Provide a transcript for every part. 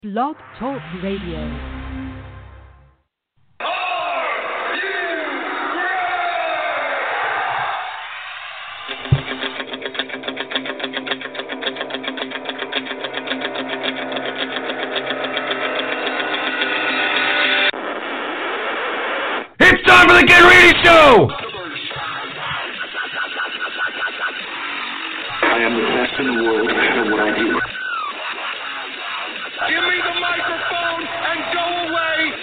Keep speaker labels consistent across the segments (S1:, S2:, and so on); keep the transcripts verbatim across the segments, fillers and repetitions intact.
S1: Blog Talk Radio.
S2: It's time for the Ken Reedy Show!
S3: I am the best in the world at what I do.
S4: Give me the microphone and go away!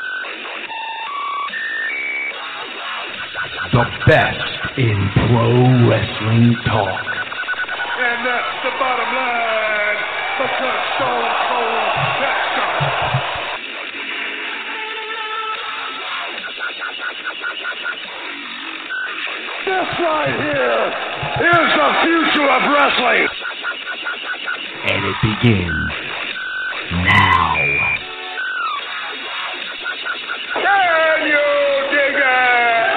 S2: The best in pro wrestling talk.
S4: And that's the bottom line, because Stone Cold Jackson. This right here is the future of wrestling.
S2: And it begins now.
S4: Can you dig it?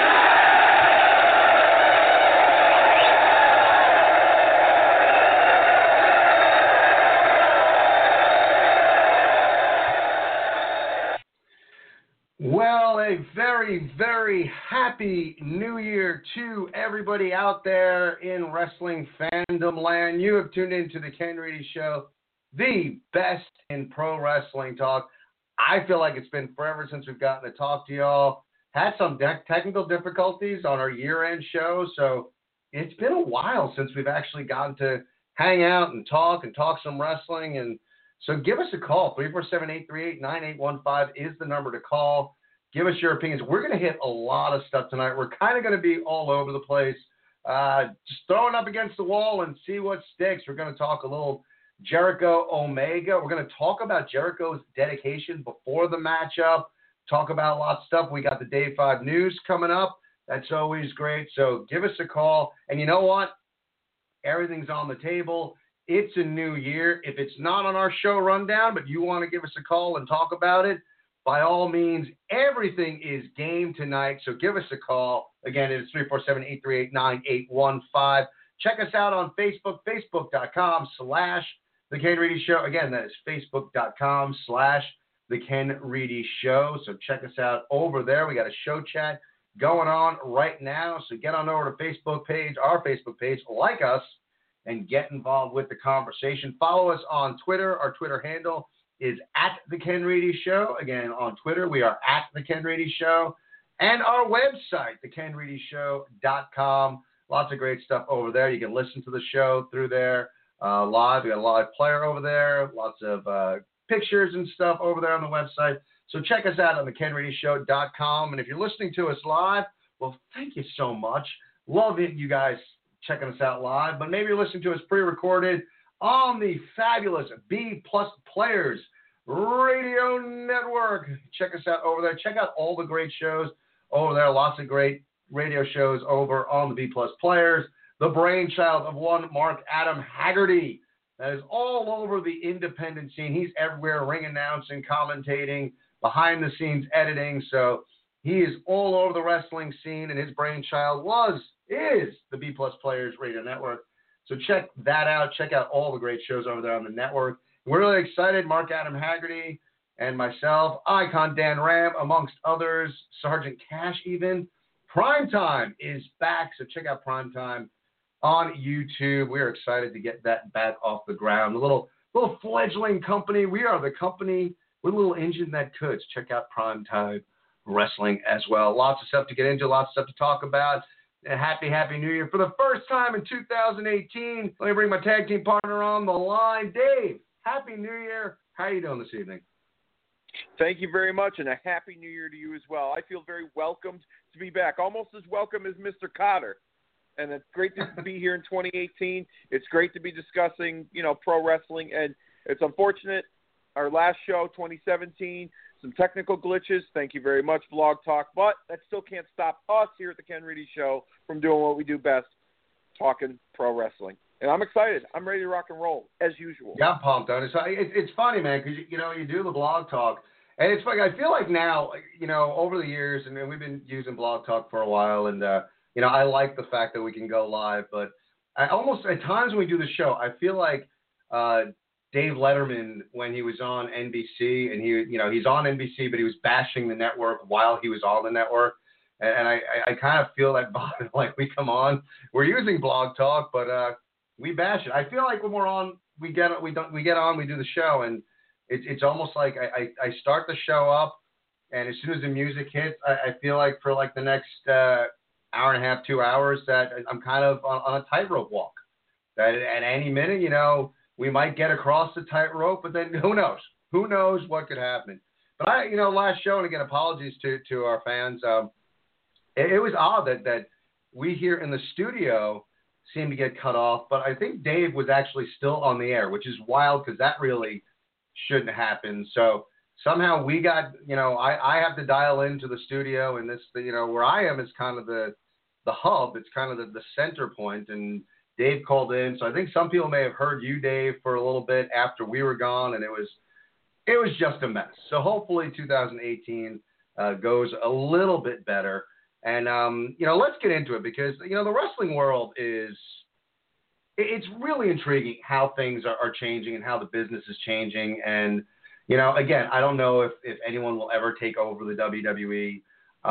S5: Well, a very, very happy New Year to everybody out there in wrestling fandom land. You have tuned into the Ken Reedy Show, the best in pro wrestling talk. I feel like it's been forever since we've gotten to talk to y'all. Had some de- technical difficulties on our year-end show, so it's been a while since we've actually gotten to hang out and talk and talk some wrestling. And so give us a call. three four seven, eight three eight, nine eight one five is the number to call. Give us your opinions. We're going to hit a lot of stuff tonight. We're kind of going to be all over the place. Uh, just throwing up against the wall and see what sticks. We're going to talk a little Jericho Omega. We're going to talk about Jericho's dedication before the matchup. Talk about a lot of stuff. We got the Day five news coming up. That's always great. So give us a call. And you know what? Everything's on the table. It's a new year. If it's not on our show rundown, but you want to give us a call and talk about it, by all means, everything is game tonight. So give us a call. Again, it's three four seven, eight three eight, nine eight one five. Check us out on Facebook, facebook.com slash The Ken Reedy Show. Again, that is facebook.com slash The Ken Reedy Show. So check us out over there. We got a show chat going on right now. So get on over to Facebook page, our Facebook page, like us, and get involved with the conversation. Follow us on Twitter. Our Twitter handle is at The Ken Reedy Show. Again, on Twitter, we are at The Ken Reedy Show. And our website, the ken reedy show dot com. Lots of great stuff over there. You can listen to the show through there uh, live. We got a live player over there. Lots of uh, pictures and stuff over there on the website. So check us out on the ken reedy show dot com. And if you're listening to us live, well, thank you so much. Love it, you guys checking us out live. But maybe you're listening to us pre-recorded on the fabulous B Plus Players Radio Network. Check us out over there. Check out all the great shows over there. Lots of great radio shows over on the B Plus Players. The brainchild of one Mark Adam Haggerty. That is all over the independent scene. He's everywhere, ring announcing, commentating, behind the scenes editing. So he is all over the wrestling scene, and his brainchild was, is the B Plus Players Radio Network. So check that out. Check out all the great shows over there on the network. We're really excited. Mark Adam Haggerty and myself, Icon Dan Ram, amongst others, Sergeant Cash even. Primetime is back, so check out Primetime on YouTube. We're excited to get that back off the ground. A little little fledgling company. We are the company with a little engine that could. Check out Primetime Wrestling as well. Lots of stuff to get into, lots of stuff to talk about. A happy, happy New Year. For the first time in two thousand eighteen, let me bring my tag team partner on the line. Dave, happy New Year. How are you doing this evening?
S6: Thank you very much, and a happy New Year to you as well. I feel very welcomed to be back, almost as welcome as Mister Cotter. And it's great to be here in twenty eighteen. It's great to be discussing, you know, pro wrestling. And it's unfortunate, our last show, twenty seventeen, some technical glitches. Thank you very much, Blog Talk. But that still can't stop us here at the Ken Reedy Show from doing what we do best, talking pro wrestling. And I'm excited. I'm ready to rock and roll, as usual.
S5: Yeah, I'm pumped on it. So it, it's funny, man, because, you, you know, you do the Blog Talk. And it's funny. I feel like now, you know, over the years, and we've been using Blog Talk for a while, and, uh, you know, I like the fact that we can go live. But I almost, at times when we do the show, I feel like uh, Dave Letterman when he was on N B C, and he, you know, he's on N B C, but he was bashing the network while he was on the network. And, and I, I, I kind of feel that vibe, like we come on, we're using Blog Talk, but uh, we bash it. I feel like when we're on, we get we don't we get on, we do the show, and it's it's almost like I, I, I start the show up, and as soon as the music hits, I, I feel like for like the next uh, hour and a half, two hours, that I'm kind of on, on a tightrope walk. That at any minute, you know, we might get across the tightrope, but then who knows? Who knows what could happen? But I, you know, last show, and again, apologies to, to our fans. Um, it, it was odd that, that we here in the studio seemed to get cut off, but I think Dave was actually still on the air, which is wild because that really shouldn't happen. So somehow we got, you know, I, I have to dial into the studio, and this, you know, where I am is kind of the the hub. It's kind of the, the center point, and Dave called in, so I think some people may have heard you, Dave, for a little bit after we were gone, and it was it was just a mess. So hopefully two thousand eighteen uh, goes a little bit better. And, um, you know, let's get into it because, you know, the wrestling world is – it's really intriguing how things are, are changing and how the business is changing. And, you know, again, I don't know if, if anyone will ever take over the W W E.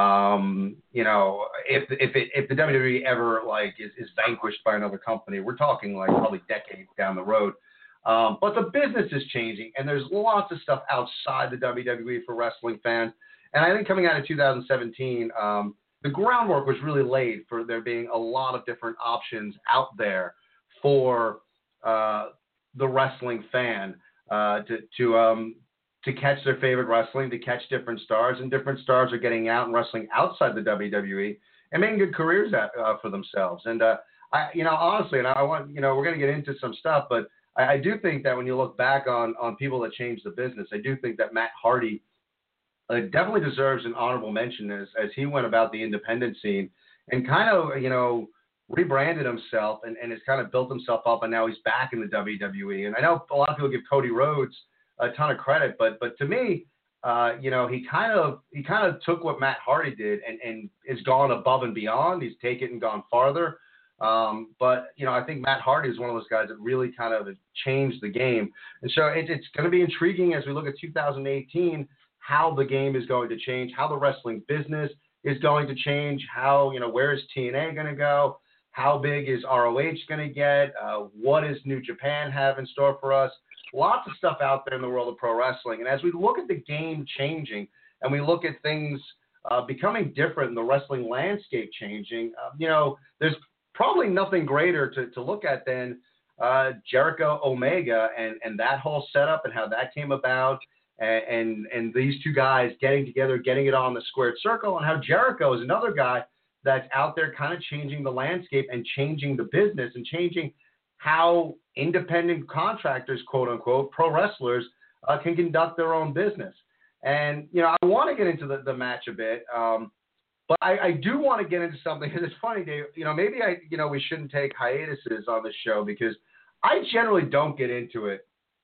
S5: Um, you know, if if it, if the W W E ever like is, is vanquished by another company, we're talking like probably decades down the road. Um, but the business is changing, and there's lots of stuff outside the W W E for wrestling fans. And I think coming out of two thousand seventeen, um, the groundwork was really laid for there being a lot of different options out there for uh, the wrestling fan uh, to to um, to catch their favorite wrestling, to catch different stars, and different stars are getting out and wrestling outside the W W E and making good careers at, uh, for themselves. And, uh, I, you know, honestly, and I want, you know, we're going to get into some stuff, but I, I do think that when you look back on, on people that changed the business, I do think that Matt Hardy uh, definitely deserves an honorable mention as, as he went about the independent scene and kind of, you know, rebranded himself and, and has kind of built himself up, and now he's back in the W W E. And I know a lot of people give Cody Rhodes a ton of credit, but but to me, uh, you know, he kind of he kind of took what Matt Hardy did and, and has gone above and beyond. He's taken it and gone farther. Um, but you know, I think Matt Hardy is one of those guys that really kind of changed the game. And so it, it's going to be intriguing as we look at two thousand eighteen, how the game is going to change, how the wrestling business is going to change, how, you know, where is T N A going to go, how big is R O H going to get, uh, what does New Japan have in store for us. Lots of stuff out there in the world of pro wrestling. And as we look at the game changing and we look at things uh, becoming different and the wrestling landscape changing, uh, you know, there's probably nothing greater to, to look at than uh, Jericho Omega and, and that whole setup and how that came about, and, and, and these two guys getting together, getting it on the squared circle, and how Jericho is another guy that's out there kind of changing the landscape and changing the business and changing how independent contractors, quote unquote, pro wrestlers uh, can conduct their own business. And, you know, I want to get into the, the match a bit, um, but I, I do want to get into something, because it's funny, Dave, you know, maybe I, you know, we shouldn't take hiatuses on this show, because I generally don't get into it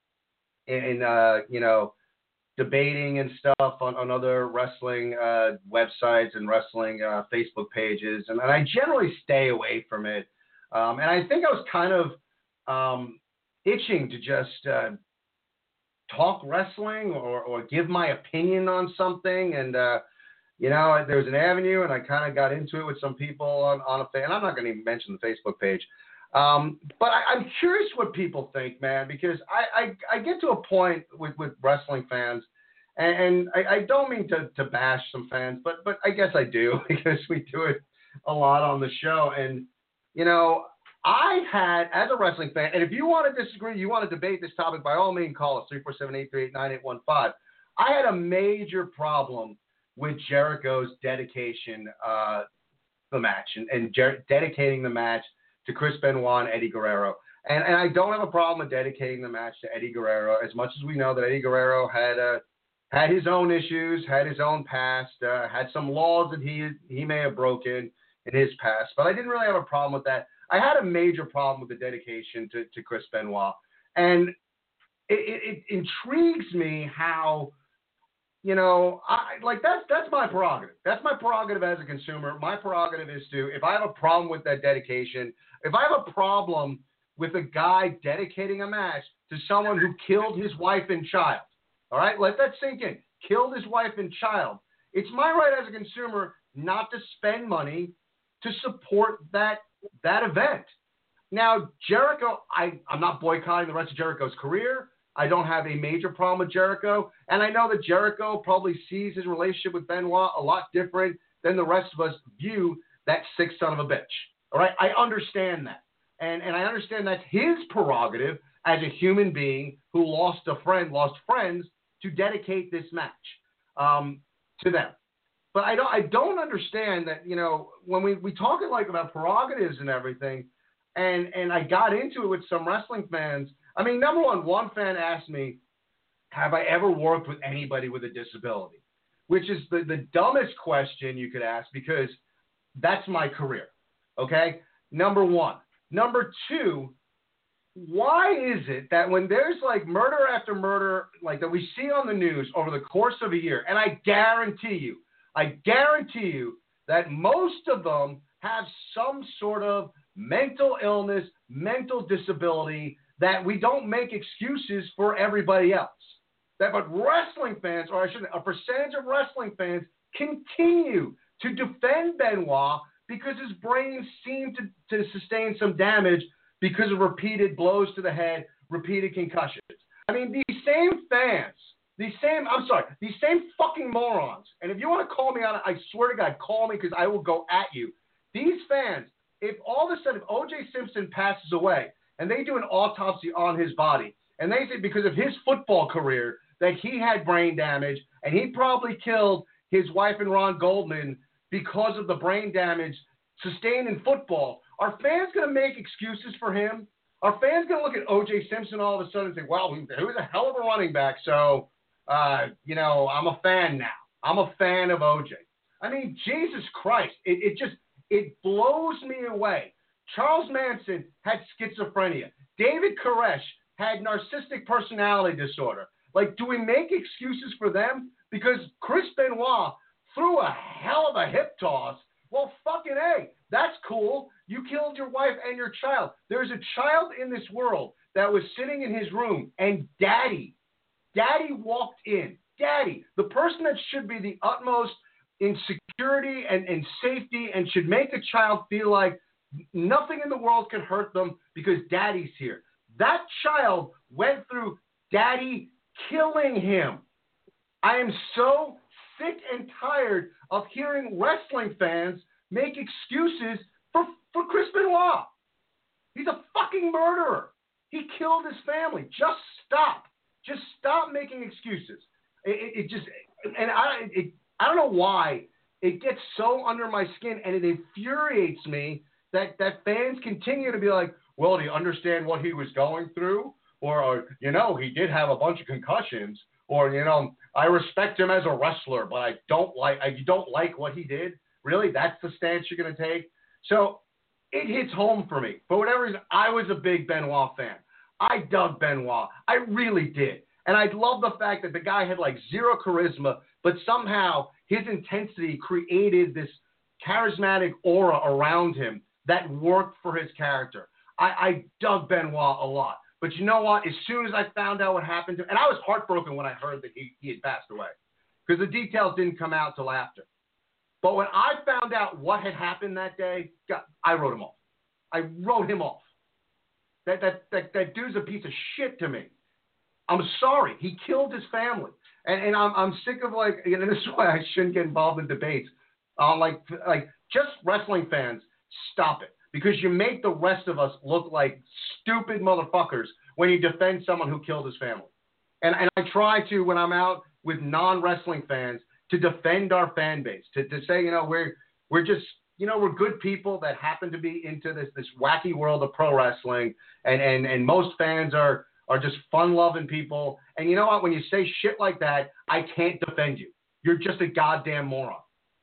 S5: in, uh, you know, debating and stuff on, on other wrestling uh, websites and wrestling uh, Facebook pages. And, and I generally stay away from it. Um, and I think I was kind of um, itching to just uh, talk wrestling or, or give my opinion on something. And, uh, you know, there was an avenue, and I kind of got into it with some people on, on a, and I'm not going to even mention the Facebook page. Um, but I, I'm curious what people think, man, because I, I, I get to a point with, with wrestling fans, and, and I, I don't mean to, to bash some fans, but, but I guess I do, because we do it a lot on the show. And, you know, I had, as a wrestling fan, and if you want to disagree, you want to debate this topic, by all means, call us, three four seven, eight three eight, nine eight one five. I had a major problem with Jericho's dedication uh, the match, and, and Jer- dedicating the match to Chris Benoit and Eddie Guerrero. And, and I don't have a problem with dedicating the match to Eddie Guerrero, as much as we know that Eddie Guerrero had uh, had his own issues, had his own past, uh, had some laws that he he may have broken in his past. But I didn't really have a problem with that. I had a major problem with the dedication to, to Chris Benoit. And it, it, it intrigues me how, you know, I, like that's that's my prerogative. That's my prerogative as a consumer. My prerogative is to, if I have a problem with that dedication, if I have a problem with a guy dedicating a match, to someone who killed his wife and child. All right, let that sink in. Killed his wife and child. It's my right as a consumer not to spend money to support that that event. Now, Jericho, I, I'm not boycotting the rest of Jericho's career. I don't have a major problem with Jericho. And I know that Jericho probably sees his relationship with Benoit a lot different than the rest of us view that sick son of a bitch. All right, I understand that. And, and I understand that's his prerogative as a human being who lost a friend, lost friends, to dedicate this match um, to them. But I don't I don't understand that, you know, when we, we talk like about prerogatives and everything, and, and I got into it with some wrestling fans. I mean, number one, one fan asked me, have I ever worked with anybody with a disability? Which is the, the dumbest question you could ask, because that's my career, okay? Number one. Number two, why is it that when there's like murder after murder, like that we see on the news over the course of a year, and I guarantee you, I guarantee you that most of them have some sort of mental illness, mental disability, that we don't make excuses for everybody else. That, but wrestling fans, or I shouldn't, a percentage of wrestling fans continue to defend Benoit because his brain seemed to, to sustain some damage because of repeated blows to the head, repeated concussions. I mean, these same fans, these same, I'm sorry, these same fucking morons, and if you want to call me on it, I swear to God, call me, because I will go at you. These fans, if all of a sudden, if O J Simpson passes away and they do an autopsy on his body, and they say because of his football career that he had brain damage and he probably killed his wife and Ron Goldman because of the brain damage sustained in football, are fans going to make excuses for him? Are fans going to look at O J Simpson all of a sudden and say, well, he was a hell of a running back, so, uh, you know, I'm a fan now. I'm a fan of O J. I mean, Jesus Christ, it, it just, it blows me away. Charles Manson had schizophrenia. David Koresh had narcissistic personality disorder. Like, do we make excuses for them? Because Chris Benoit threw a hell of a hip toss. Well, fucking A, that's cool. You killed your wife and your child. There's a child in this world that was sitting in his room, and Daddy, Daddy walked in. Daddy, the person that should be the utmost in security and, and safety and should make a child feel like nothing in the world can hurt them because Daddy's here. That child went through Daddy killing him. I am so sick and tired of hearing wrestling fans make excuses for, for Chris Benoit. He's a fucking murderer. He killed his family. Just stop. Just stop making excuses. It, it, it just, and I, it, I don't know why it gets so under my skin, and it infuriates me that, that fans continue to be like, well, do you understand what he was going through? Or, or, you know, he did have a bunch of concussions. Or, you know, I respect him as a wrestler, but I don't like, I don't like what he did. Really? That's the stance you're going to take? So it hits home for me. For whatever reason, I was a big Benoit fan. I dug Benoit. I really did. And I love the fact that the guy had like zero charisma, but somehow his intensity created this charismatic aura around him that worked for his character. I, I dug Benoit a lot. But you know what? As soon as I found out what happened to him, and I was heartbroken when I heard that he, he had passed away, because the details didn't come out till after. But when I found out what had happened that day, God, I wrote him off. I wrote him off. That, that, that, that dude's a piece of shit to me. I'm sorry. He killed his family. And, and I'm, I'm sick of, like, you know, this is why I shouldn't get involved in debates. Um, like, like, just wrestling fans, stop it. Because you make the rest of us look like stupid motherfuckers when you defend someone who killed his family. And, and I try to, when I'm out with non-wrestling fans, to defend our fan base, to, to say, you know, we're we're just, you know, we're good people that happen to be into this this wacky world of pro wrestling, and, and, and most fans are, are just fun-loving people. And you know what? When you say shit like that, I can't defend you. You're just a goddamn moron.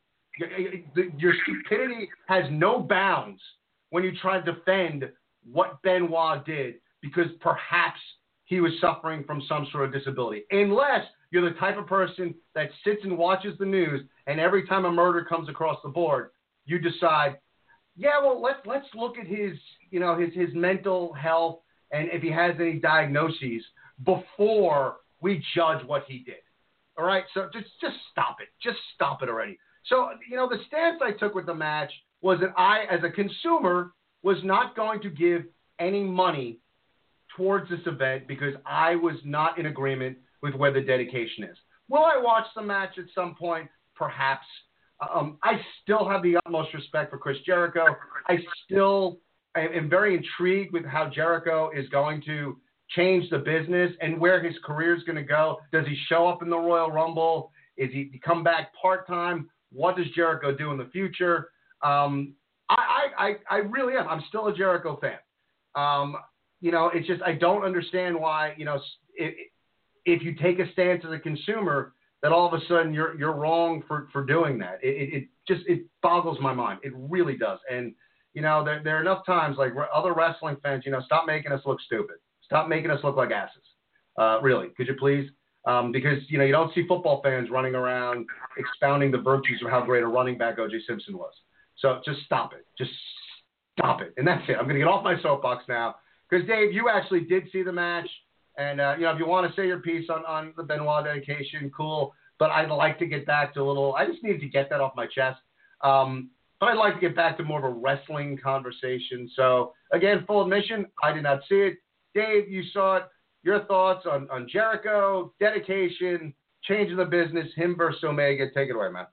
S5: Your, your stupidity has no bounds when you try to defend what Benoit did, because perhaps he was suffering from some sort of disability. Unless you're the type of person that sits and watches the news, and every time a murder comes across the board, you decide, yeah, well, let's let's look at his, you know, his his mental health and if he has any diagnoses before we judge what he did. All right, so just just stop it. Just stop it already. So, you know, the stance I took with the match was that I, as a consumer, was not going to give any money towards this event because I was not in agreement with where the dedication is. Will I watch the match at some point? Perhaps. Um, I still have the utmost respect for Chris Jericho. I still am very intrigued with how Jericho is going to change the business and where his career is going to go. Does he show up in the Royal Rumble? Is he come back part-time? What does Jericho do in the future? Um, I, I, I really am. I'm still a Jericho fan. Um, you know, it's just I don't understand why, you know, if, if you take a stance as a consumer, that all of a sudden you're you're wrong for, for doing that. It, it, it just it boggles my mind. It really does. And, you know, there, there are enough times, like other wrestling fans, you know, stop making us look stupid. Stop making us look like asses. Uh, really, could you please? Um, because, you know, you don't see football fans running around expounding the virtues of how great a running back O J Simpson was. So just stop it. Just stop it. And that's it. I'm going to get off my soapbox now. Because, Dave, you actually did see the match. And, uh, you know, if you want to say your piece on, on the Benoit dedication, cool. But I'd like to get back to a little – I just needed to get that off my chest. Um, but I'd like to get back to more of a wrestling conversation. So, again, full admission, I did not see it. Dave, you saw it. Your thoughts on, on Jericho, dedication, changing the business, him versus Omega. Take it away, man.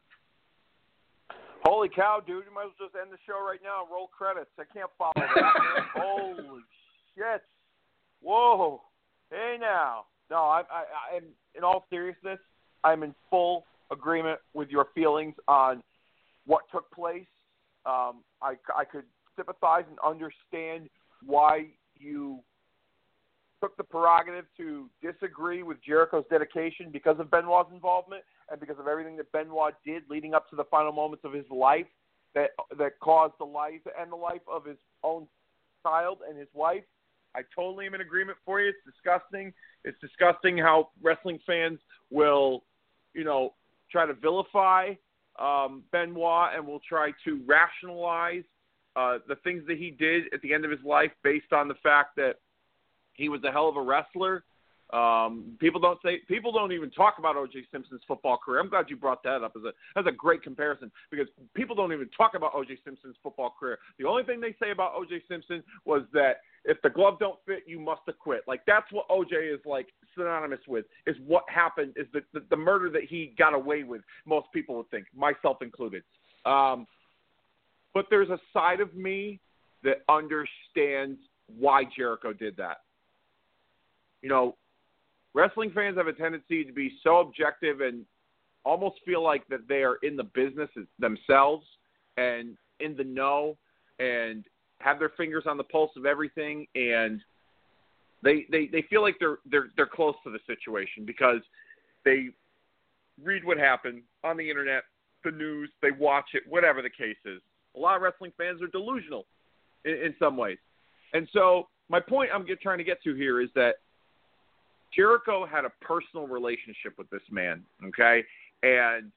S6: Holy cow, dude. You might as well just end the show right now and roll credits. I can't follow that, man. Holy shit. Whoa. Hey, now. No, I, I, I'm, in all seriousness, I'm in full agreement with your feelings on what took place. Um, I, I could sympathize and understand why you took the prerogative to disagree with Jericho's dedication because of Benoit's involvement and because of everything that Benoit did leading up to the final moments of his life that that caused the life and the life of his own child and his wife. I totally am in agreement for you. It's disgusting. It's disgusting how wrestling fans will, you know, try to vilify um, Benoit and will try to rationalize uh, the things that he did at the end of his life based on the fact that he was a hell of a wrestler. Um, people don't say people don't even talk about O J Simpson's football career. I'm glad you brought that up as a as a great comparison because people don't even talk about O J Simpson's football career. The only thing they say about O J Simpson was that if the glove don't fit, you must have quit. Like that's what O J is like synonymous with. Is what happened. Is the the, the murder that he got away with. Most people would think, myself included. Um, but there's a side of me that understands why Jericho did that. You know, wrestling fans have a tendency to be so objective and almost feel like that they are in the business themselves and in the know and have their fingers on the pulse of everything, and they they, they feel like they're they're they're close to the situation because they read what happened on the internet, the news, they watch it, whatever the case is. A lot of wrestling fans are delusional in, in some ways. And so my point I'm get, trying to get to here is that Jericho had a personal relationship with this man, okay? And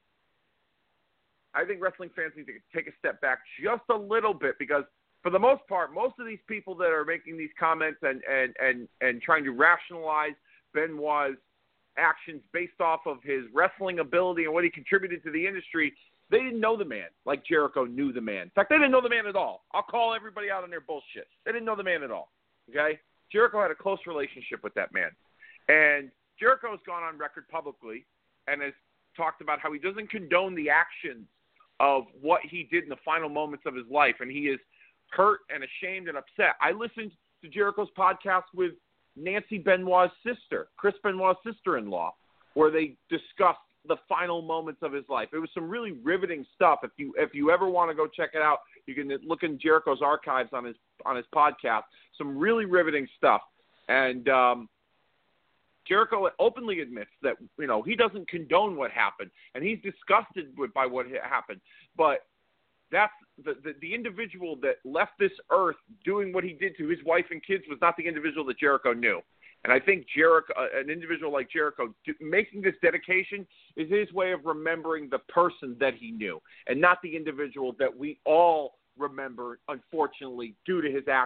S6: I think wrestling fans need to take a step back just a little bit because for the most part, most of these people that are making these comments and, and, and, and trying to rationalize Benoit's actions based off of his wrestling ability and what he contributed to the industry, they didn't know the man like Jericho knew the man. In fact, they didn't know the man at all. I'll call everybody out on their bullshit. They didn't know the man at all, okay? Jericho had a close relationship with that man. And Jericho has gone on record publicly and has talked about how he doesn't condone the actions of what he did in the final moments of his life, and he is hurt and ashamed and upset. I listened to Jericho's podcast with Nancy Benoit's sister, Chris Benoit's sister-in-law, where they discussed the final moments of his life. It was some really riveting stuff. If you if you ever want to go check it out, you can look in Jericho's archives on his on his podcast. Some really riveting stuff. And um, Jericho openly admits that, you know, he doesn't condone what happened, and he's disgusted with, by what happened. But that's the, the the individual that left this earth doing what he did to his wife and kids was not the individual that Jericho knew. And I think Jericho, an individual like Jericho, making this dedication is his way of remembering the person that he knew, and not the individual that we all remember, unfortunately, due to his actions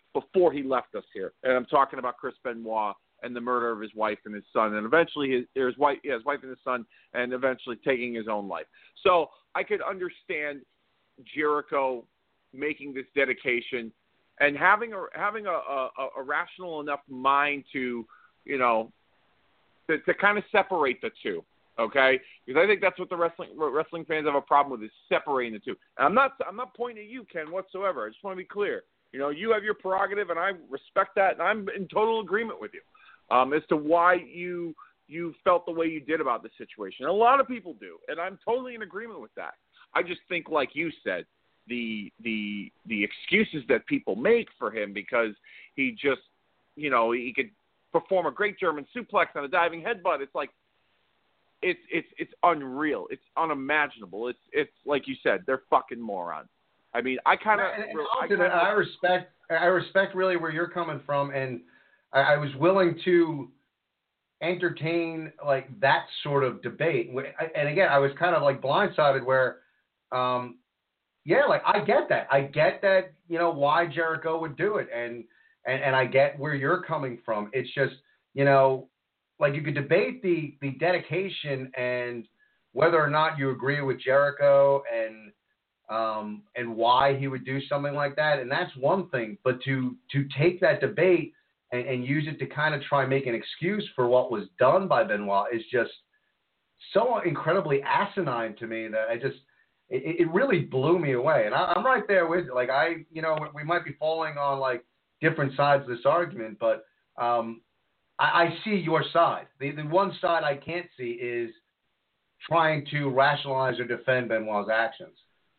S6: before he left us here. And I'm talking about Chris Benoit and the murder of his wife and his son, and eventually his, his wife, yeah, his wife and his son, and eventually taking his own life. So I could understand Jericho making this dedication and having a having a, a, a rational enough mind to, you know, to, to kind of separate the two. Okay, because I think that's what the wrestling what wrestling fans have a problem with, is separating the two. And I'm not I'm not pointing at you, Ken, whatsoever. I just want to be clear. You know, you have your prerogative, and I respect that, and I'm in total agreement with you um, as to why you you felt the way you did about the situation. And a lot of people do, and I'm totally in agreement with that. I just think, like you said, the the the excuses that people make for him because he just, you know, he could perform a great German suplex on a diving headbutt. It's like it's it's it's unreal. It's unimaginable. It's it's like you said, they're fucking morons. I mean, I kind of
S5: I, kinda, I respect I respect really where you're coming from, and I, I was willing to entertain like that sort of debate. And again, I was kind of like blindsided where, um, yeah, like I get that. I get that, you know, why Jericho would do it. And, and, and I get where you're coming from. It's just, you know, like you could debate the, the dedication and whether or not you agree with Jericho and, um, and why he would do something like that. And that's one thing, but to, to take that debate And, and use it to kind of try and make an excuse for what was done by Benoit is just so incredibly asinine to me that I just, it, it really blew me away. And I, I'm right there with, like, I, you know, we might be falling on like different sides of this argument, but um, I, I see your side. The, the one side I can't see is trying to rationalize or defend Benoit's actions.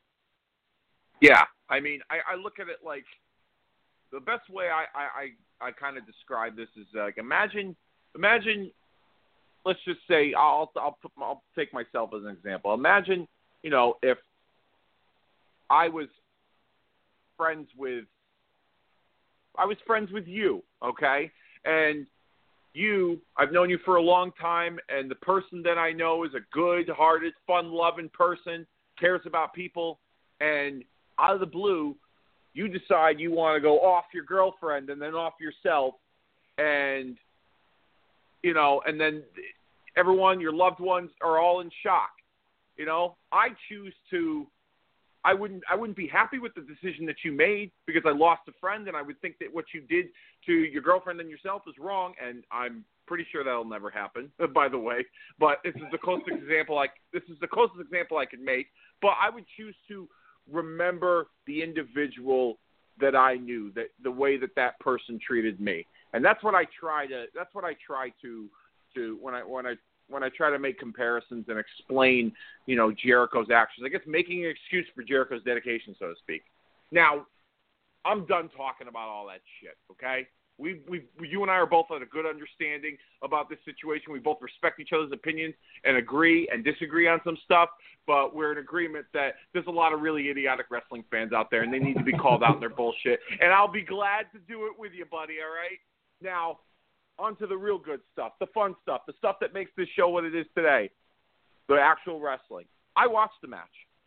S6: Yeah. I mean, I, I look at it like the best way I, I, I I kind of describe this as like imagine, imagine, let's just say I'll I'll put, I'll take myself as an example. Imagine, you know, if I was friends with I was friends with you, okay, and you I've known you for a long time, and the person that I know is a good-hearted, fun-loving person, cares about people, and out of the blue, you decide you want to go off your girlfriend and then off yourself, and, you know, and then everyone, your loved ones, are all in shock. You know, I choose to, I wouldn't, I wouldn't be happy with the decision that you made because I lost a friend, and I would think that what you did to your girlfriend and yourself is wrong, and I'm pretty sure that'll never happen, by the way. But this is the closest example I, this is the closest example I could make. But I would choose to remember the individual that I knew, that the way that that person treated me. And that's what I try to, that's what I try to, to, when I, when I, when I try to make comparisons and explain, you know, Jericho's actions, I guess making an excuse for Jericho's dedication, so to speak. Now, I'm done talking about all that shit. Okay. We, we, you and I are both at a good understanding about this situation. We both respect each other's opinions and agree and disagree on some stuff, but we're in agreement that there's a lot of really idiotic wrestling fans out there, and they need to be called out on their bullshit. And I'll be glad to do it with you, buddy, all right? Now, on to the real good stuff, the fun stuff, the stuff that makes this show what it is today, the actual wrestling. I watched the match,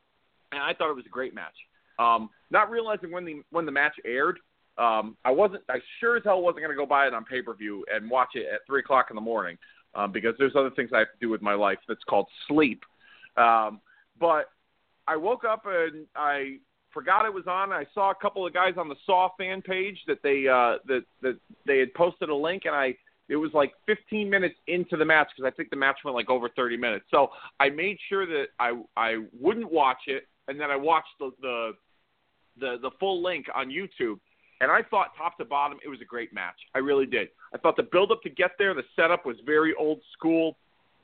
S6: and I thought it was a great match. Um, not realizing when the when the match aired, Um, I wasn't, I sure as hell wasn't going to go buy it on pay-per-view and watch it at three o'clock in the morning um, because there's other things I have to do with my life that's called sleep. Um, but I woke up and I forgot it was on. I saw a couple of guys on the Saw fan page that they uh, that that they had posted a link, and I it was like fifteen minutes into the match because I think the match went like over thirty minutes. So I made sure that I I wouldn't watch it, and then I watched the the the, the full link on YouTube. And I thought top to bottom, it was a great match. I really did. I thought the build-up to get there, the setup was very old school.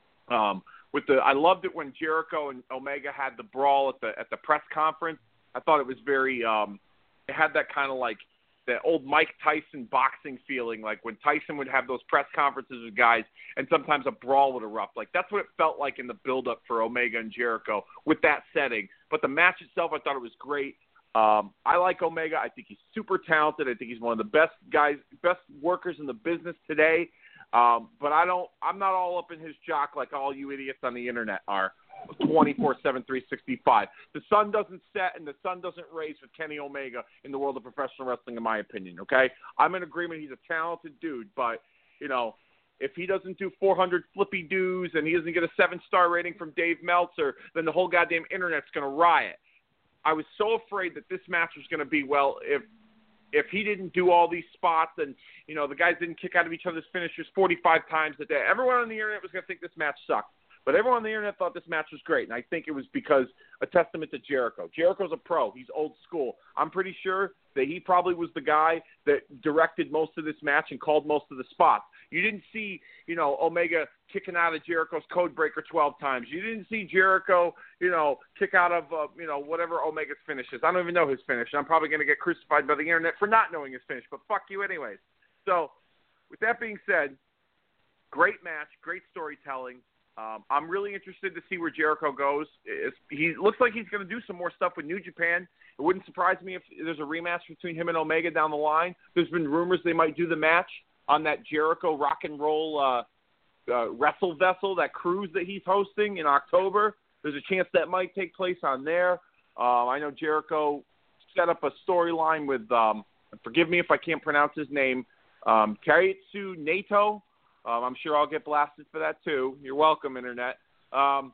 S6: Um, with the, I loved it when Jericho and Omega had the brawl at the at the press conference. I thought it was very, um, it had that kind of like the old Mike Tyson boxing feeling, like when Tyson would have those press conferences with guys, and sometimes a brawl would erupt. Like that's what it felt like in the build-up for Omega and Jericho with that setting. But the match itself, I thought it was great. Um, I like Omega. I think he's super talented. I think he's one of the best guys, best workers in the business today. Um, but I don't, I'm not all up in his jock like all you idiots on the internet are. twenty-four seven, three sixty-five. The sun doesn't set and the sun doesn't rise with Kenny Omega in the world of professional wrestling, in my opinion, okay? I'm in agreement he's a talented dude, but, you know, if he doesn't do four hundred flippy doos and he doesn't get a seven-star rating from Dave Meltzer, then the whole goddamn internet's going to riot. I was so afraid that this match was going to be, well, if if he didn't do all these spots and, you know, the guys didn't kick out of each other's finishers forty-five times a day, everyone on the internet was going to think this match sucked. But everyone on the internet thought this match was great, and I think it was because a testament to Jericho. Jericho's a pro. He's old school. I'm pretty sure that he probably was the guy that directed most of this match and called most of the spots. You didn't see, you know, Omega kicking out of Jericho's Codebreaker twelve times. You didn't see Jericho, you know, kick out of, uh, you know, whatever Omega's finish is. I don't even know his finish. I'm probably going to get crucified by the internet for not knowing his finish, but fuck you anyways. So, with that being said, great match, great storytelling. Um, I'm really interested to see where Jericho goes. It's, he looks like he's going to do some more stuff with New Japan. It wouldn't surprise me if there's a rematch between him and Omega down the line. There's been rumors they might do the match on that Jericho Rock and Roll uh, uh, Wrestle Vessel, that cruise that he's hosting in October. There's a chance that might take place on there. Uh, I know Jericho set up a storyline with, um, forgive me if I can't pronounce his name, um, Kaitsu Naito. Um, I'm sure I'll get blasted for that too. You're welcome, Internet. Um,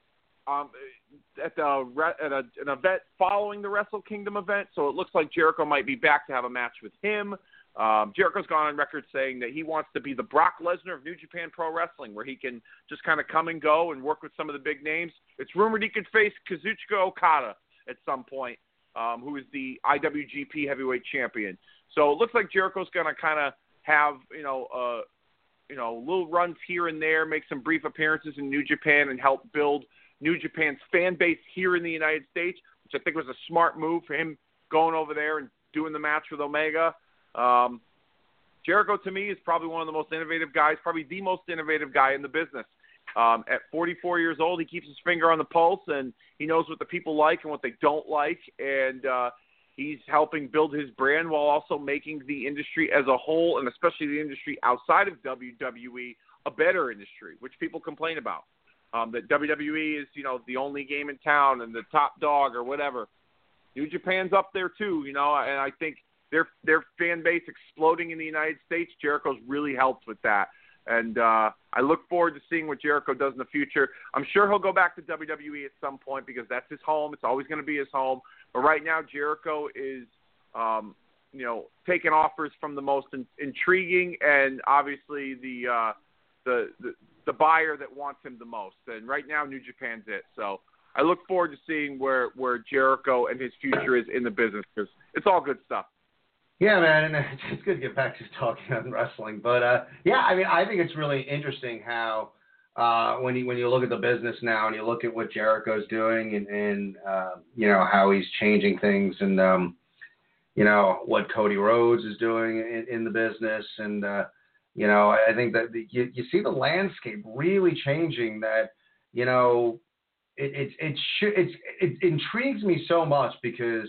S6: um, at the at a, an event following the Wrestle Kingdom event, so it looks like Jericho might be back to have a match with him. Um, Jericho's gone on record saying that he wants to be the Brock Lesnar of New Japan Pro Wrestling, where he can just kind of come and go and work with some of the big names. It's rumored he could face Kazuchika Okada at some point, um, who is the I W G P Heavyweight Champion. So it looks like Jericho's going to kind of have, you know, uh, you know, little runs here and there, make some brief appearances in New Japan and help build New Japan's fan base here in the United States, which I think was a smart move for him going over there and doing the match with Omega. Um, Jericho, to me, is probably one of the most innovative guys, probably the most innovative guy in the business. Um, at forty-four years old, he keeps his finger on the pulse, and he knows what the people like and what they don't like, and uh, he's helping build his brand while also making the industry as a whole, and especially the industry outside of W W E, a better industry, which people complain about. Um, that W W E is, you know, the only game in town and the top dog or whatever. New Japan's up there too, you know, and I think their their fan base exploding in the United States, Jericho's really helped with that. And uh, I look forward to seeing what Jericho does in the future. I'm sure he'll go back to W W E at some point because that's his home. It's always going to be his home. But right now, Jericho is, um, you know, taking offers from the most in- intriguing and obviously the, uh, the the the buyer that wants him the most. And right now, New Japan's it. So I look forward to seeing where, where Jericho and his future is in the business because it's all good stuff.
S5: Yeah, man, and it's good to get back to talking on wrestling. But, uh, yeah, I mean, I think it's really interesting how uh, when you when you look at the business now and you look at what Jericho's doing and, and uh, you know, how he's changing things and, um, you know, what Cody Rhodes is doing in, in the business. And, uh, you know, I think that the, you, you see the landscape really changing that, you know, it, it, it, sh- it's, it intrigues me so much because,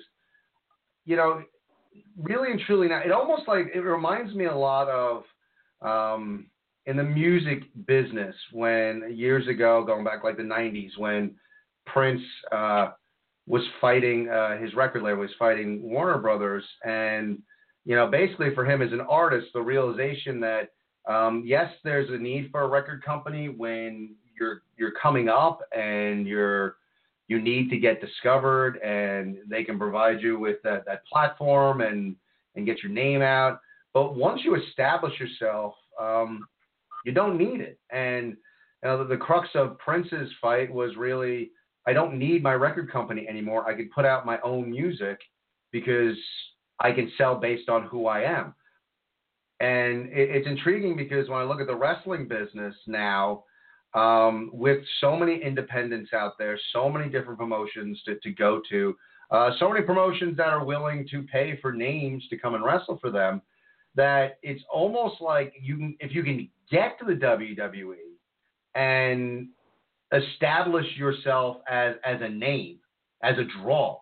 S5: you know, really and truly now, it almost like it reminds me a lot of um, in the music business when years ago, going back like the nineties, when Prince uh, was fighting uh, his record label, was fighting Warner Brothers, and you know, basically for him as an artist, the realization that um, yes, there's a need for a record company when you're you're coming up and you're you need to get discovered and they can provide you with that, that platform and, and get your name out. But once you establish yourself, um, you don't need it. And you know, the, the crux of Prince's fight was really, I don't need my record company anymore. I can put out my own music because I can sell based on who I am. And it, it's intriguing because when I look at the wrestling business now, Um, with so many independents out there, so many different promotions to, to go to, uh, so many promotions that are willing to pay for names to come and wrestle for them, that it's almost like you can, if you can get to the W W E and establish yourself as, as a name, as a draw,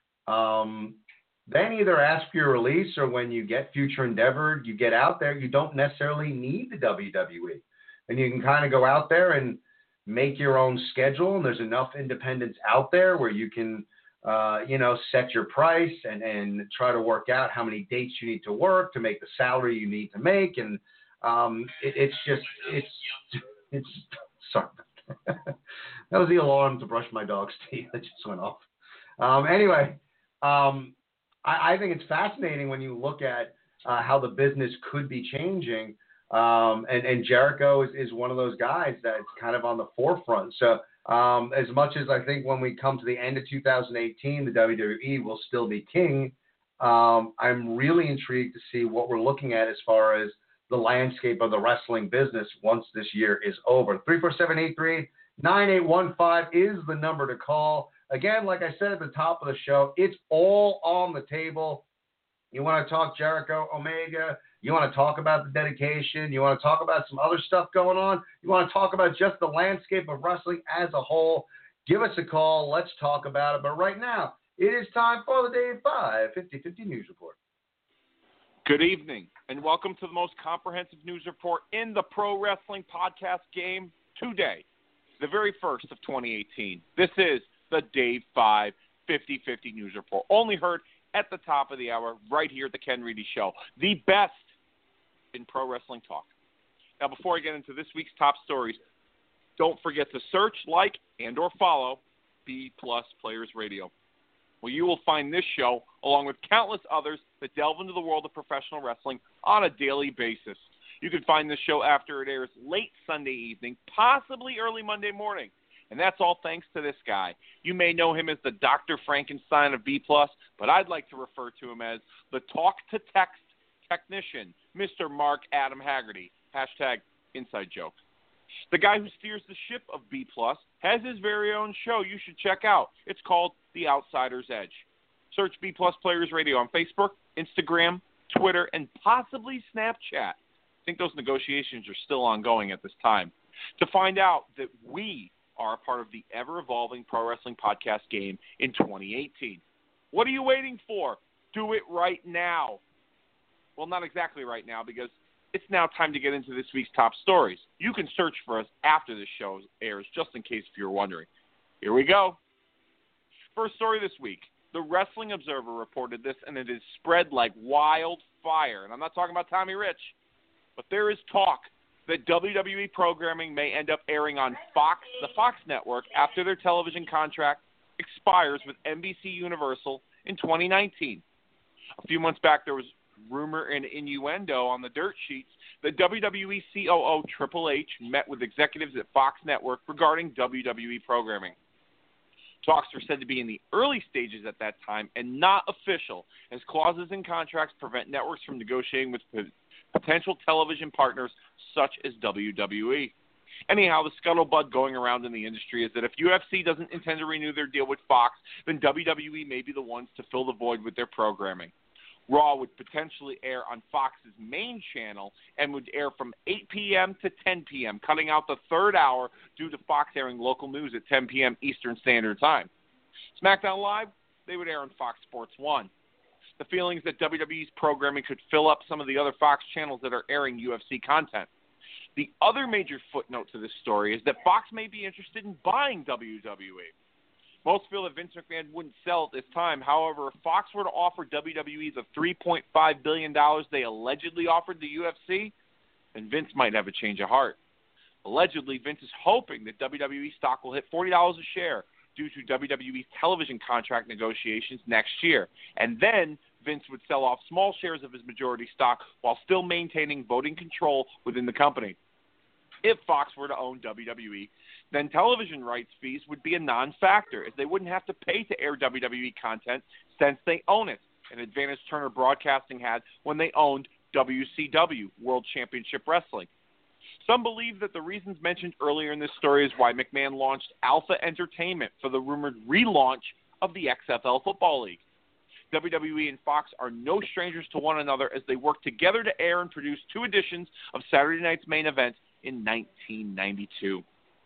S5: um, then either ask for your release or when you get future endeavored, you get out there, you don't necessarily need the W W E. And you can kind of go out there and, make your own schedule, and there's enough independents out there where you can, uh, you know, set your price and, and try to work out how many dates you need to work to make the salary you need to make. And um, it, it's just, it's, it's, sorry. That was the alarm to brush my dog's teeth that just went off. Um, anyway, um, I, I think it's fascinating when you look at uh, how the business could be changing. Um, and, and Jericho is, is one of those guys that's kind of on the forefront. So um, as much as I think when we come to the end of two thousand eighteen, the W W E will still be king, um, I'm really intrigued to see what we're looking at as far as the landscape of the wrestling business once this year is over. three four seven, eight three eight, nine eight one five is the number to call. Again, like I said at the top of the show, it's all on the table. You want to talk Jericho, Omega, you want to talk about the dedication, you want to talk about some other stuff going on, you want to talk about just the landscape of wrestling as a whole, give us a call. Let's talk about it. But right now, it is time for the Dave five fifty fifty News Report.
S6: Good evening, and welcome to the most comprehensive news report in the pro wrestling podcast game today, the very first of twenty eighteen. This is the Dave five fifty fifty News Report, only heard at the top of the hour right here at the Ken Reedy Show, the best in pro wrestling talk. Now, before I get into this week's top stories, don't forget to search, like, and or follow B Plus Players Radio, where you will find this show, along with countless others that delve into the world of professional wrestling on a daily basis. You can find this show after it airs late Sunday evening, possibly early Monday morning. And that's all thanks to this guy. You may know him as the Doctor Frankenstein of B plus, but I'd like to refer to him as the talk-to-text technician, Mister Mark Adam Haggerty, hashtag inside joke. The guy who steers the ship of B plus has his very own show you should check out. It's called The Outsider's Edge. Search B Plus Players Radio on Facebook, Instagram, Twitter, and possibly Snapchat. I think those negotiations are still ongoing at this time. To find out that we are a part of the ever-evolving pro wrestling podcast game in twenty eighteen. What are you waiting for? Do it right now. Well, not exactly right now, because it's now time to get into this week's top stories. You can search for us after this show airs, just in case if you're wondering. Here we go. First story this week. The Wrestling Observer reported this, and it is spread like wildfire. And I'm not talking about Tommy Rich, but there is talk that W W E programming may end up airing on Fox, the Fox network, after their television contract expires with N B C Universal in twenty nineteen. A few months back, there was rumor and innuendo on the dirt sheets that W W E C O O Triple H met with executives at Fox Network regarding W W E programming. Talks are said to be in the early stages at that time and not official, as clauses in contracts prevent networks from negotiating with potential television partners such as W W E. Anyhow, the scuttlebutt going around in the industry is that if U F C doesn't intend to renew their deal with Fox, then W W E may be the ones to fill the void with their programming. Raw would potentially air on Fox's main channel and would air from eight p.m. to ten p.m., cutting out the third hour due to Fox airing local news at ten p.m. Eastern Standard Time. SmackDown Live, they would air on Fox Sports one. The feeling is that W W E's programming could fill up some of the other Fox channels that are airing U F C content. The other major footnote to this story is that Fox may be interested in buying W W E. Most feel that Vince McMahon wouldn't sell at this time. However, if Fox were to offer W W E the three point five billion dollars they allegedly offered the U F C, then Vince might have a change of heart. Allegedly, Vince is hoping that W W E stock will hit forty dollars a share due to W W E's television contract negotiations next year. And then Vince would sell off small shares of his majority stock while still maintaining voting control within the company. If Fox were to own W W E, then television rights fees would be a non-factor, as they wouldn't have to pay to air W W E content since they own it, an advantage Turner Broadcasting had when they owned W C W, World Championship Wrestling. Some believe that the reasons mentioned earlier in this story is why McMahon launched Alpha Entertainment for the rumored relaunch of the X F L Football League. W W E and Fox are no strangers to one another, as they worked together to air and produce two editions of Saturday Night's Main Event in nineteen ninety-two.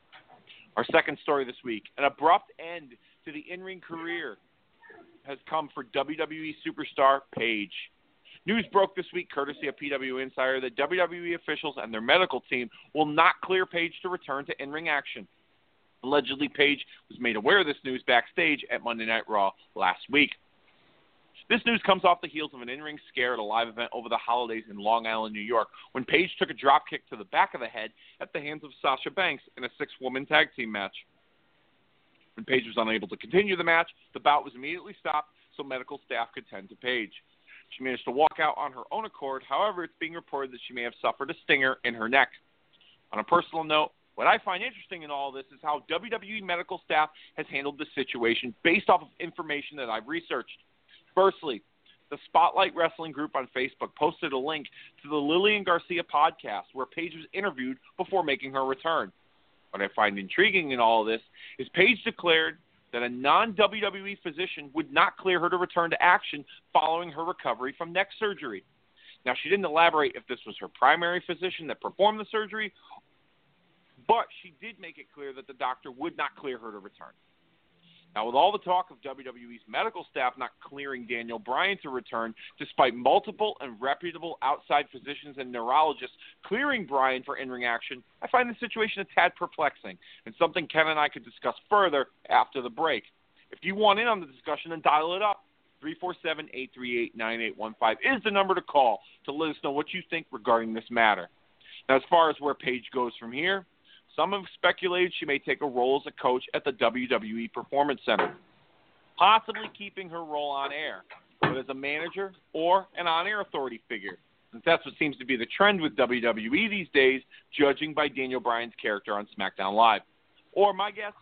S6: Our second story this week, an abrupt end to the in-ring career has come for W W E superstar Paige. News broke this week, courtesy of P W Insider, that W W E officials and their medical team will not clear Paige to return to in-ring action. Allegedly, Paige was made aware of this news backstage at Monday Night Raw last week. This news comes off the heels of an in-ring scare at a live event over the holidays in Long Island, New York, when Paige took a drop kick to the back of the head at the hands of Sasha Banks in a six-woman tag team match. When Paige was unable to continue the match, the bout was immediately stopped so medical staff could tend to Paige. She managed to walk out on her own accord. However, it's being reported that she may have suffered a stinger in her neck. On a personal note, what I find interesting in all this is how W W E medical staff has handled the situation based off of information that I've researched. Firstly, the Spotlight Wrestling group on Facebook posted a link to the Lillian Garcia podcast where Paige was interviewed before making her return. What I find intriguing in all of this is Paige declared that a non-W W E physician would not clear her to return to action following her recovery from neck surgery. Now, she didn't elaborate if this was her primary physician that performed the surgery, but she did make it clear that the doctor would not clear her to return. Now, with all the talk of W W E's medical staff not clearing Daniel Bryan to return, despite multiple and reputable outside physicians and neurologists clearing Bryan for in-ring action, I find the situation a tad perplexing, and something Ken and I could discuss further after the break. If you want in on the discussion, then dial it up. three four seven, eight three eight, nine eight one five is the number to call to let us know what you think regarding this matter. Now, as far as where Paige goes from here, some have speculated she may take a role as a coach at the W W E Performance Center, possibly keeping her role on air, but as a manager or an on-air authority figure, since that's what seems to be the trend with W W E these days, judging by Daniel Bryan's character on SmackDown Live. Or my guess,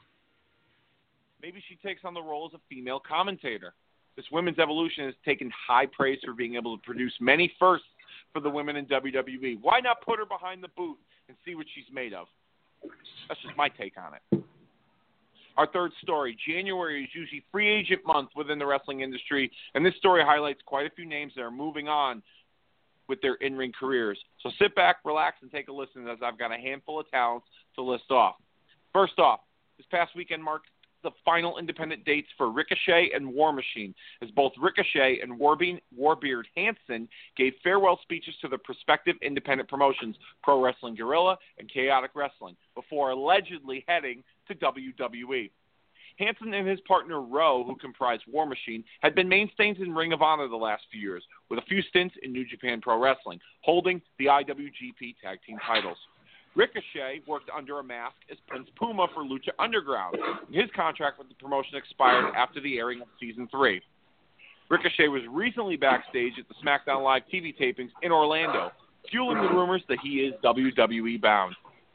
S6: maybe she takes on the role as a female commentator. This women's evolution has taken high praise for being able to produce many firsts for the women in W W E. Why not put her behind the booth and see what she's made of? That's just my take on it. Our third story, January is usually free agent month within the wrestling industry, and this story highlights quite a few names that are moving on with their in-ring careers. So sit back, relax, and take a listen as I've got a handful of talents to list off. First off, this past weekend marked the final independent dates for Ricochet and War Machine, as both Ricochet and Warbeard, Warbeard Hansen gave farewell speeches to their prospective independent promotions, Pro Wrestling Guerrilla and Chaotic Wrestling, before allegedly heading to W W E. Hansen and his partner Rowe, who comprised War Machine, had been mainstays in Ring of Honor the last few years, with a few stints in New Japan Pro Wrestling, holding the I W G P Tag Team titles. Ricochet worked under a mask as Prince Puma for Lucha Underground. His contract with the promotion expired after the airing of Season three. Ricochet was recently backstage at the SmackDown Live T V tapings in Orlando, fueling the rumors that he is W W E bound.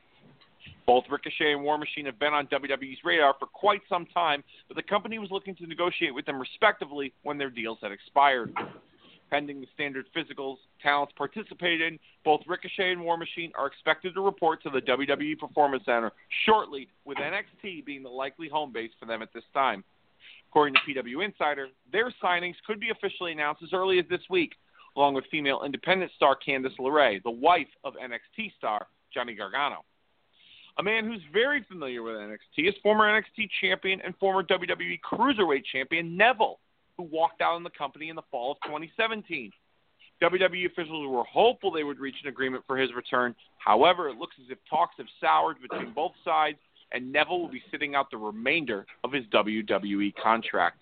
S6: Both Ricochet and War Machine have been on W W E's radar for quite some time, but the company was looking to negotiate with them respectively when their deals had expired. Pending the standard physicals talents participated in, both Ricochet and War Machine are expected to report to the W W E Performance Center shortly, with N X T being the likely home base for them at this time. According to P W Insider, their signings could be officially announced as early as this week, along with female independent star Candice LeRae, the wife of N X T star Johnny Gargano. A man who's very familiar with N X T is former N X T champion and former W W E Cruiserweight champion Neville, who walked out on the company in the fall of twenty seventeen. W W E officials were hopeful they would reach an agreement for his return. However, it looks as if talks have soured between both sides, and Neville will be sitting out the remainder of his W W E contract.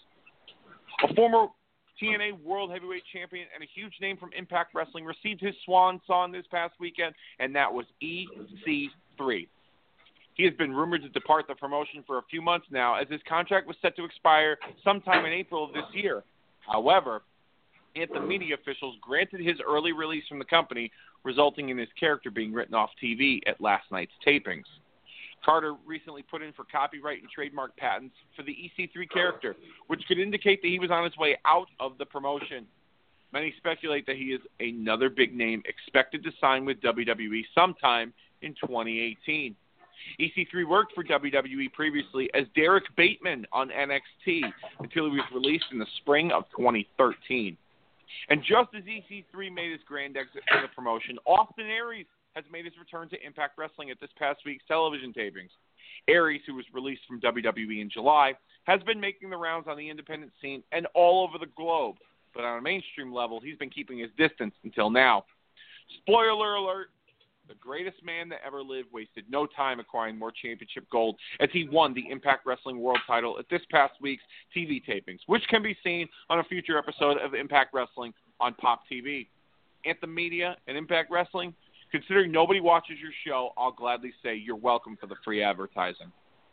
S6: A former T N A World Heavyweight Champion and a huge name from Impact Wrestling received his swan song this past weekend, and that was E C three. He has been rumored to depart the promotion for a few months now, as his contract was set to expire sometime in April of this year. However, Anthem media officials granted his early release from the company, resulting in his character being written off T V at last night's tapings. Carter recently put in for copyright and trademark patents for the E C three character, which could indicate that he was on his way out of the promotion. Many speculate that he is another big name expected to sign with W W E sometime in twenty eighteen. E C three worked for W W E previously as Derek Bateman on N X T until he was released in the spring of twenty thirteen. And just as E C three made his grand exit from the promotion, Austin Aries has made his return to Impact Wrestling at this past week's television tapings. Aries, who was released from W W E in July, has been making the rounds on the independent scene and all over the globe. But on a mainstream level, he's been keeping his distance until now. Spoiler alert, the greatest man that ever lived, wasted no time acquiring more championship gold as he won the Impact Wrestling World title at this past week's T V tapings, which can be seen on a future episode of Impact Wrestling on Pop T V. Anthem Media and Impact Wrestling, considering nobody watches your show, I'll gladly say you're welcome for the free advertising.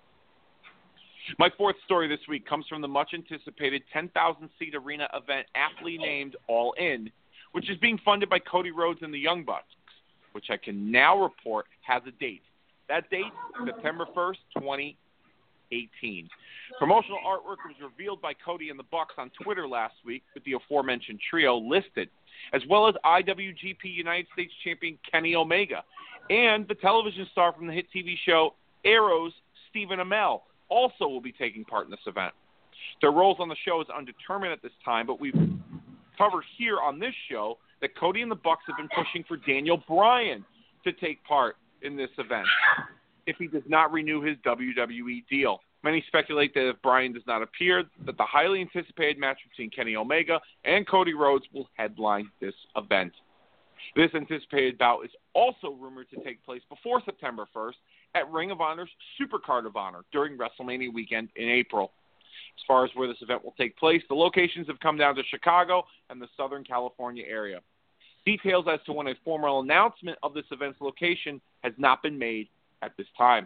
S6: My fourth story this week comes from the much-anticipated ten thousand seat arena event aptly named All In, which is being funded by Cody Rhodes and the Young Bucks, which I can now report has a date. That date, September first, twenty eighteen. Promotional artwork was revealed by Cody and the Bucks on Twitter last week with the aforementioned trio listed, as well as I W G P United States Champion Kenny Omega and the television star from the hit T V show Arrows, Stephen Amell, also will be taking part in this event. Their roles on the show is undetermined at this time, but we've covered here on this show that Cody and the Bucks have been pushing for Daniel Bryan to take part in this event if he does not renew his W W E deal. Many speculate that if Bryan does not appear, that the highly anticipated match between Kenny Omega and Cody Rhodes will headline this event. This anticipated bout is also rumored to take place before September first at Ring of Honor's Supercard of Honor during WrestleMania weekend in April. As far as where this event will take place, the locations have come down to Chicago and the Southern California area. Details as to when a formal announcement of this event's location has not been made at this time.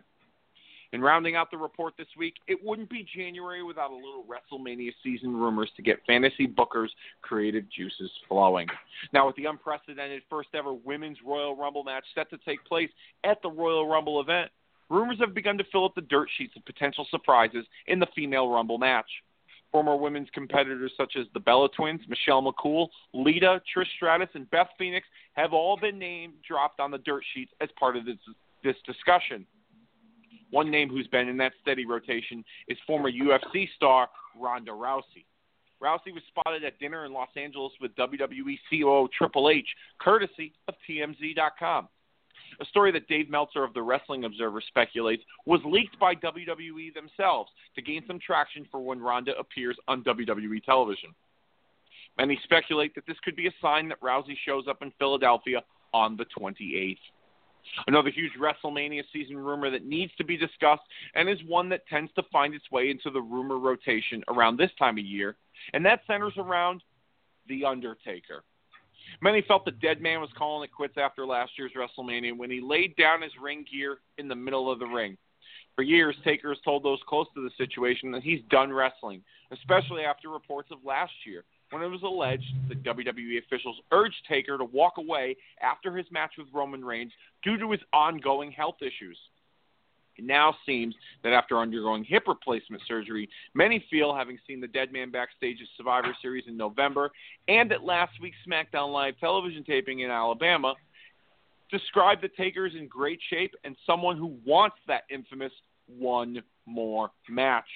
S6: In rounding out the report this week, it wouldn't be January without a little WrestleMania season rumors to get fantasy bookers' creative juices flowing. Now, with the unprecedented first-ever Women's Royal Rumble match set to take place at the Royal Rumble event, rumors have begun to fill up the dirt sheets of potential surprises in the female Rumble match. Former women's competitors such as the Bella Twins, Michelle McCool, Lita, Trish Stratus, and Beth Phoenix have all been named dropped on the dirt sheets as part of this, this discussion. One name who's been in that steady rotation is former U F C star Ronda Rousey. Rousey was spotted at dinner in Los Angeles with W W E C O O Triple H, courtesy of T M Z dot com. A story that Dave Meltzer of the Wrestling Observer speculates was leaked by W W E themselves to gain some traction for when Ronda appears on W W E television. Many speculate that this could be a sign that Rousey shows up in Philadelphia on the twenty-eighth. Another huge WrestleMania season rumor that needs to be discussed and is one that tends to find its way into the rumor rotation around this time of year, and that centers around The Undertaker. Many felt the dead man was calling it quits after last year's WrestleMania when he laid down his ring gear in the middle of the ring. For years, Taker has told those close to the situation that he's done wrestling, especially after reports of last year when it was alleged that W W E officials urged Taker to walk away after his match with Roman Reigns due to his ongoing health issues. It now seems that after undergoing hip replacement surgery, many feel, having seen the dead man backstage at Survivor Series in November and at last week's SmackDown Live television taping in Alabama, described the Taker as in great shape and someone who wants that infamous one more match.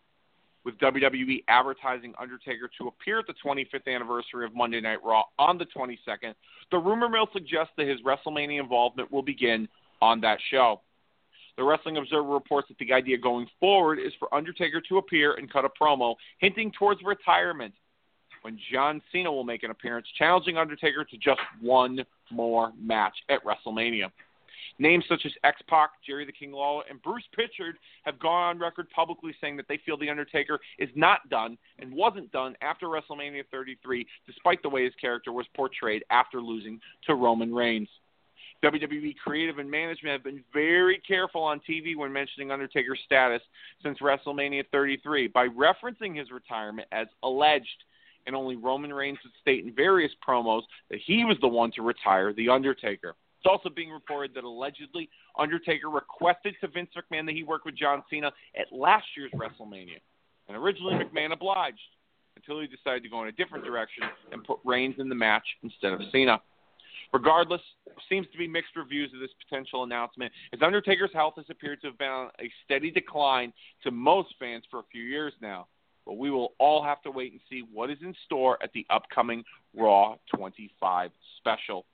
S6: With W W E advertising Undertaker to appear at the twenty-fifth anniversary of Monday Night Raw on the twenty-second, the rumor mill suggests that his WrestleMania involvement will begin on that show. The Wrestling Observer reports that the idea going forward is for Undertaker to appear and cut a promo hinting towards retirement, when John Cena will make an appearance challenging Undertaker to just one more match at WrestleMania. Names such as X-Pac, Jerry the King Lawler, and Bruce Pritchard have gone on record publicly saying that they feel The Undertaker is not done and wasn't done after WrestleMania thirty-three, despite the way his character was portrayed after losing to Roman Reigns. W W E creative and management have been very careful on T V when mentioning Undertaker's status since WrestleMania thirty-three by referencing his retirement as alleged, and only Roman Reigns would state in various promos that he was the one to retire The Undertaker. It's also being reported that allegedly Undertaker requested to Vince McMahon that he work with John Cena at last year's WrestleMania, and originally McMahon obliged until he decided to go in a different direction and put Reigns in the match instead of Cena. Regardless, there seems to be mixed reviews of this potential announcement, as Undertaker's health has appeared to have been on a steady decline to most fans for a few years now. But we will all have to wait and see what is in store at the upcoming Raw twenty-five special.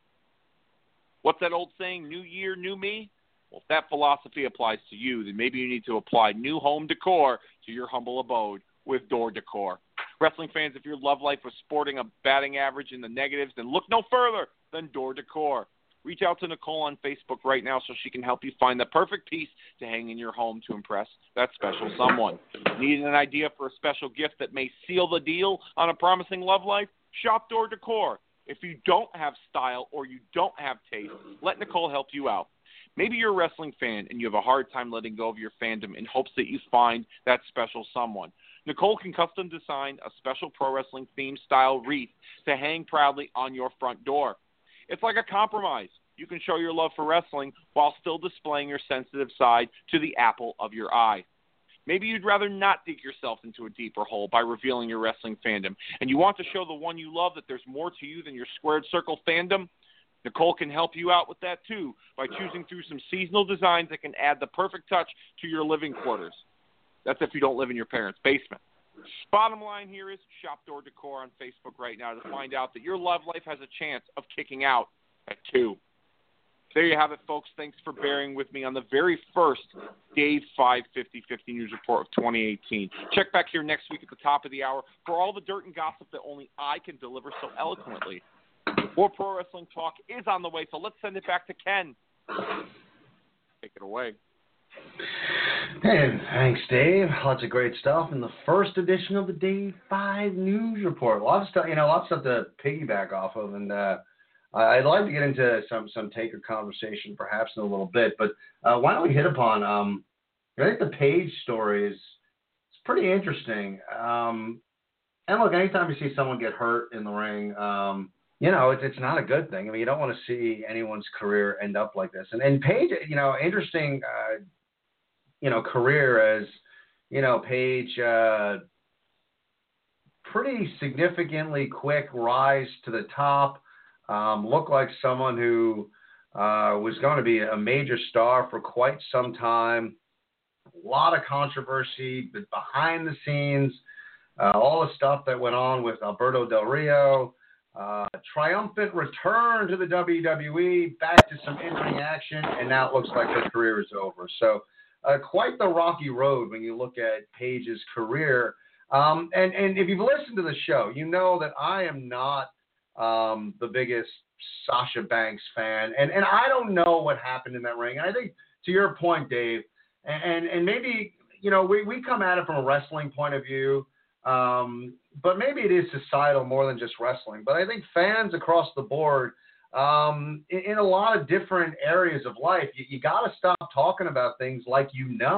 S6: What's that old saying, new year, new me? Well, if that philosophy applies to you, then maybe you need to apply new home decor to your humble abode with Door Decor. Wrestling fans, if your love life was sporting a batting average in the negatives, then look no further than Door Decor. reach out to Nicole on Facebook right now so she can help you find the perfect piece to hang in your home to impress that special someone. Need an idea for a special gift that may seal the deal on a promising love life? Shop Door Decor. If you don't have style or you don't have taste, let Nicole help you out. Maybe you're a wrestling fan and you have a hard time letting go of your fandom in hopes that you find that special someone. Nicole can custom design a special pro wrestling theme style wreath to hang proudly on your front door. It's like a compromise. You can show your love for wrestling while still displaying your sensitive side to the apple of your eye. Maybe you'd rather not dig yourself into a deeper hole by revealing your wrestling fandom, and you want to show the one you love that there's more to you than your squared circle fandom. Nicole can help you out with that too by choosing through some seasonal designs that can add the perfect touch to your living quarters. That's if you don't live in your parents' basement. Bottom line here is shop Door Decor on Facebook right now to find out that your love life has a chance of kicking out at two. There you have it, folks. Thanks for bearing with me on the very first Dave five fifty fifty News Report of twenty eighteen. Check back here next week at the top of the hour for all the dirt and gossip that only I can deliver so eloquently. More Pro Wrestling Talk is on the way, so let's send it back to Ken. Take it away.
S5: And thanks, Dave. Lots of great stuff in the first edition of the Dave five News Report. Lots of stuff, you know, lots of stuff to piggyback off of, and uh, I'd like to get into some some Taker conversation perhaps in a little bit. But uh, why don't we hit upon? Um, I think the Page story is it's pretty interesting. Um, and look, anytime you see someone get hurt in the ring, um, you know, it's it's not a good thing. I mean, you don't want to see anyone's career end up like this. And and Page, you know, interesting. Uh, you know, career as, you know, Page, uh, pretty significantly quick rise to the top, um, looked like someone who uh, was going to be a major star for quite some time. A lot of controversy but behind the scenes, uh, all the stuff that went on with Alberto Del Rio, uh, triumphant return to the W W E, back to some in-ring action, and now it looks like her career is over. So, Uh, quite the rocky road when you look at Page's career. Um, and, and if you've listened to the show, you know that I am not um, the biggest Sasha Banks fan. And, and I don't know what happened in that ring. And I think, to your point, Dave, and, and maybe, you know, we, we come at it from a wrestling point of view, um, but maybe it is societal more than just wrestling. But I think fans across the board, Um, in, in a lot of different areas of life, you, you got to stop talking about things like you know.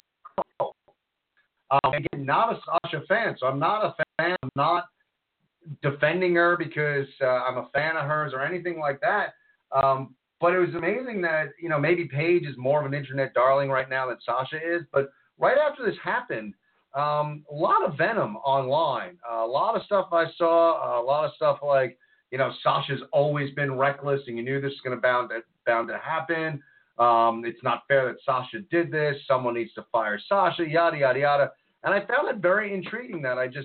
S5: Um, again, not a Sasha fan, so I'm not a fan. I'm not defending her because uh, I'm a fan of hers or anything like that. Um, but it was amazing that, you know, maybe Paige is more of an internet darling right now than Sasha is. But right after this happened, um, a lot of venom online, uh, a lot of stuff I saw, uh, a lot of stuff like, you know, Sasha's always been reckless, and you knew this was going to bound to bound to happen. Um, it's not fair that Sasha did this. Someone needs to fire Sasha, yada, yada, yada. And I found it very intriguing that I just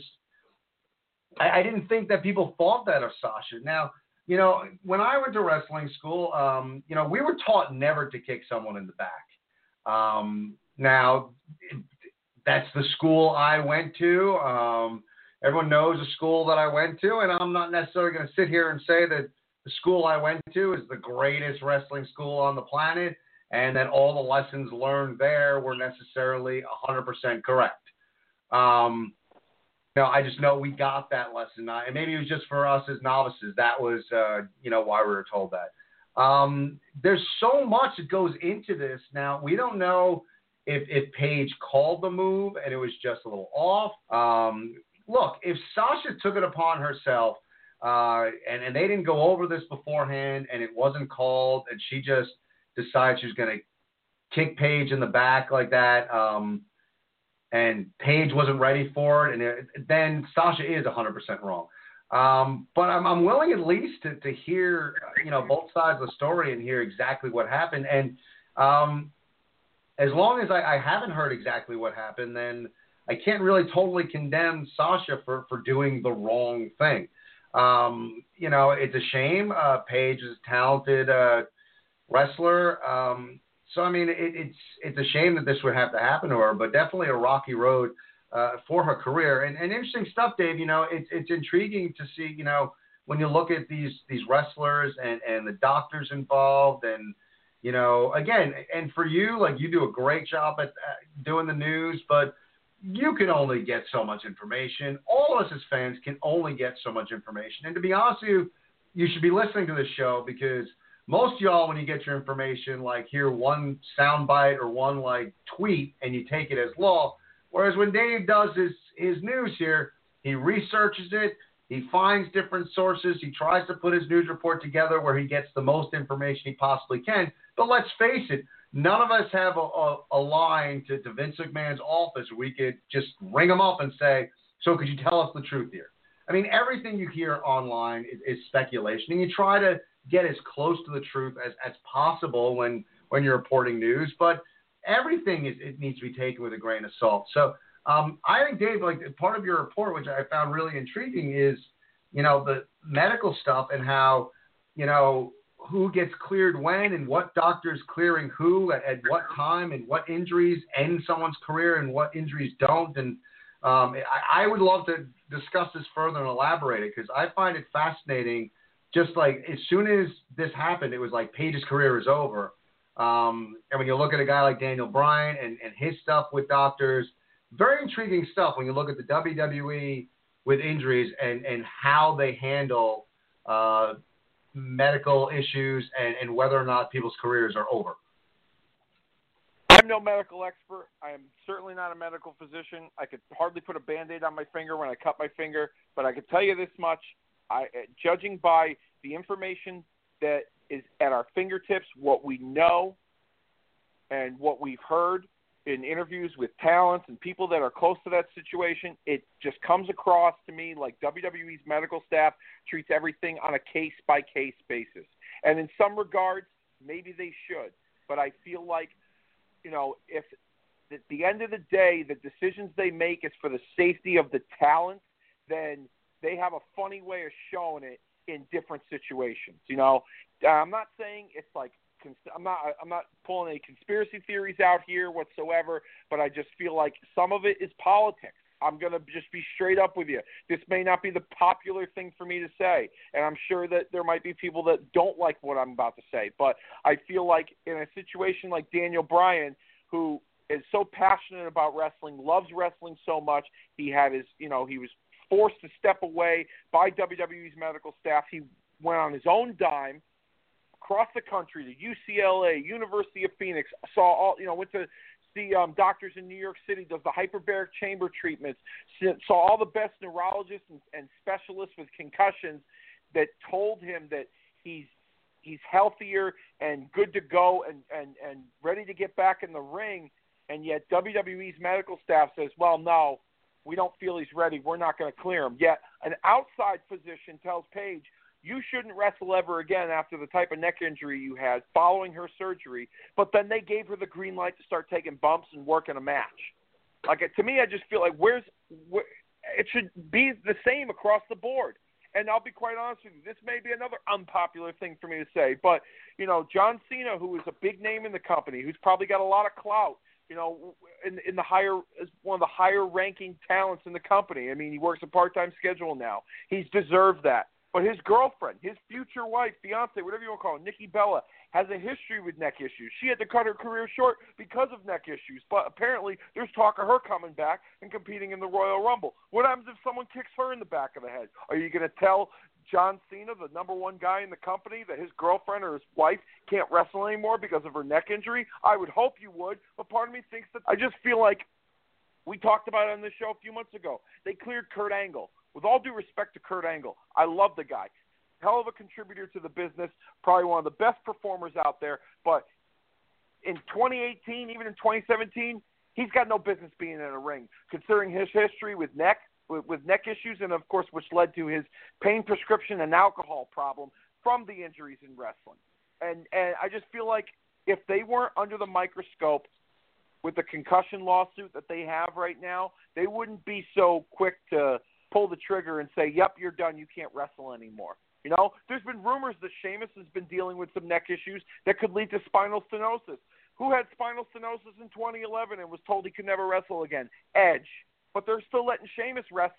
S5: I, I didn't think that people thought that of Sasha. Now, you know, when I went to wrestling school, um, you know, we were taught never to kick someone in the back. Um, now, it, that's the school I went to. Um, everyone knows the school that I went to, and I'm not necessarily going to sit here and say that the school I went to is the greatest wrestling school on the planet and that all the lessons learned there were necessarily one hundred percent correct. Um, you know, I just know we got that lesson, and maybe it was just for us as novices. That was, uh, you know, why we were told that. Um, there's so much that goes into this. Now, we don't know if, if Paige called the move and it was just a little off. Um, look, if Sasha took it upon herself uh, and, and they didn't go over this beforehand and it wasn't called and she just decided she was going to kick Paige in the back like that, um, and Paige wasn't ready for it, and it, then Sasha is one hundred percent wrong. Um, but I'm, I'm willing at least to, to hear, you know, both sides of the story and hear exactly what happened. And um, as long as I, I haven't heard exactly what happened, then I can't really totally condemn Sasha for, for doing the wrong thing. Um, you know, it's a shame. Uh, Paige is a talented uh, wrestler. Um, so, I mean, it, it's it's a shame that this would have to happen to her, but definitely a rocky road uh, for her career. And, and interesting stuff, Dave. You know, it's it's intriguing to see, you know, when you look at these these wrestlers and, and the doctors involved, and you know, again, and for you, like you do a great job at uh, doing the news, but you can only get so much information. All of us as fans can only get so much information. And to be honest with you, you should be listening to this show, because most of y'all, when you get your information, like hear one soundbite or one like tweet and you take it as law. Whereas when Dave does his, his news here, he researches it, he finds different sources, he tries to put his news report together where he gets the most information he possibly can. But let's face it, none of us have a, a, a line to, to Vince McMahon's office where we could just ring him up and say, so could you tell us the truth here? I mean, everything you hear online is, is speculation, and you try to get as close to the truth as, as possible when, when you're reporting news, but everything is, it needs to be taken with a grain of salt. So um, I think, Dave, like part of your report, which I found really intriguing, is, you know, the medical stuff and how, you know, who gets cleared when and what doctors clearing who at, at what time, and what injuries end someone's career and what injuries don't. And um, I, I would love to discuss this further and elaborate it, because I find it fascinating. Just like as soon as this happened, it was like Paige's career is over. Um, and when you look at a guy like Daniel Bryan and, and his stuff with doctors, very intriguing stuff when you look at the W W E with injuries and, and how they handle uh, medical issues and, and whether or not people's careers are over.
S6: I'm no medical expert. I am certainly not a medical physician. I could hardly put a Band-Aid on my finger when I cut my finger, but I could tell you this much. I, judging by the information that is at our fingertips, what we know and what we've heard in interviews with talents and people that are close to that situation, it just comes across to me like W W E's medical staff treats everything on a case-by-case basis. And in some regards, maybe they should. But I feel like, you know, if at the end of the day the decisions they make is for the safety of the talent, then they have a funny way of showing it in different situations. You know, I'm not saying it's like I'm not I'm not pulling any conspiracy theories out here whatsoever, but I just feel like some of it is politics. I'm going to just be straight up with you. This may not be the popular thing for me to say, and I'm sure that there might be people that don't like what I'm about to say, but I feel like in a situation like Daniel Bryan, who is so passionate about wrestling, loves wrestling so much, he had his, you know, he was forced to step away by W W E's medical staff. He went on his own dime across the country to U C L A, University of Phoenix, saw all, you know, went to see um, doctors in New York City, does the hyperbaric chamber treatments, saw all the best neurologists and, and specialists with concussions that told him that he's he's healthier and good to go and, and, and ready to get back in the ring, and yet W W E's medical staff says, well, no, we don't feel he's ready. We're not going to clear him. Yet an outside physician tells Paige, you shouldn't wrestle ever again after the type of neck injury you had following her surgery. But then they gave her the green light to start taking bumps and working a match. Like, to me, I just feel like where's where, it should be the same across the board. And I'll be quite honest with you, this may be another unpopular thing for me to say, but, you know, John Cena, who is a big name in the company, who's probably got a lot of clout, you know, in, in the higher, is one of the higher ranking talents in the company. I mean, he works a part-time schedule now. He's deserved that. But his girlfriend, his future wife, fiance, whatever you want to call her, Nikki Bella, has a history with neck issues. She had to cut her career short because of neck issues. But apparently there's talk of her coming back and competing in the Royal Rumble. What happens if someone kicks her in the back of the head? Are you going to tell John Cena, the number one guy in the company, that his girlfriend or his wife can't wrestle anymore because of her neck injury? I would hope you would, but part of me thinks that I just feel like we talked about it on this show a few months ago. They cleared Kurt Angle. With all due respect to Kurt Angle, I love the guy. Hell of a contributor to the business, probably one of the best performers out there, but in twenty eighteen, even in twenty seventeen, he's got no business being in a ring, considering his history with neck, with, with neck issues, and of course, which led to his pain prescription and alcohol problem from the injuries in wrestling. And and I just feel like if they weren't under the microscope with the concussion lawsuit that they have right now, they wouldn't be so quick to pull the trigger and say, yep, you're done, you can't wrestle anymore. You know, there's been rumors that Sheamus has been dealing with some neck issues that could lead to spinal stenosis. Who had spinal stenosis in twenty eleven and was told he could never wrestle again? Edge. But they're still letting Sheamus wrestle.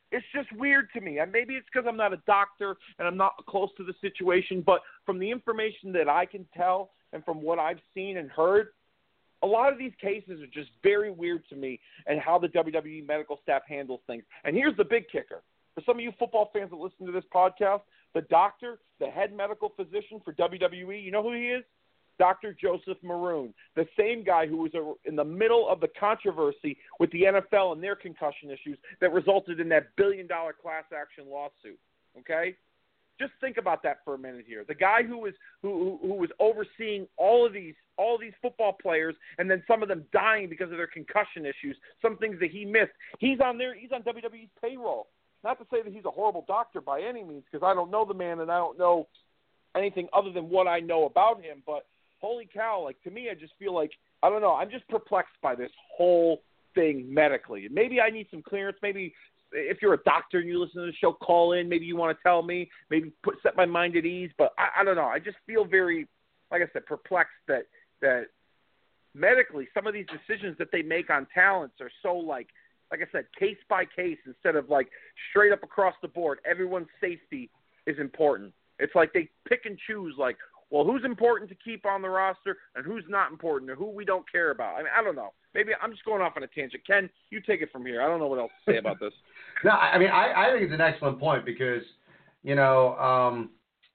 S6: It's just weird to me. And maybe it's because I'm not a doctor and I'm not close to the situation, but from the information that I can tell and from what I've seen and heard, a lot of these cases are just very weird to me and how the W W E medical staff handles things. And here's the big kicker. For some of you football fans that listen to this podcast, the doctor, the head medical physician for W W E, you know who he is? Doctor Joseph Maroon, the same guy who was in the middle of the controversy with the N F L and their concussion issues that resulted in that billion-dollar class action lawsuit, okay? Just think about that for a minute here. The guy who was who, who was overseeing all of these all of these football players and then some of them dying because of their concussion issues, some things that he missed, he's on there, he's on W W E's payroll. Not to say that he's a horrible doctor by any means, because I don't know the man and I don't know anything other than what I know about him, but holy cow, like, to me, I just feel like, I don't know, I'm just perplexed by this whole thing medically. Maybe I need some clearance. Maybe if you're a doctor and you listen to the show, call in. Maybe you want to tell me. Maybe put set my mind at ease. But I, I don't know. I just feel very, like I said, perplexed that that medically some of these decisions that they make on talents are so, like, like I said, case by case instead of, like, straight up across the board. Everyone's safety is important. It's like they pick and choose, like, well, who's important to keep on the roster and who's not important or who we don't care about. I mean, I don't know. Maybe I'm just going off on a tangent. Ken, you take it from here. I don't know what else to say about this.
S5: No, I mean, I, I think it's an excellent point because, you know, um,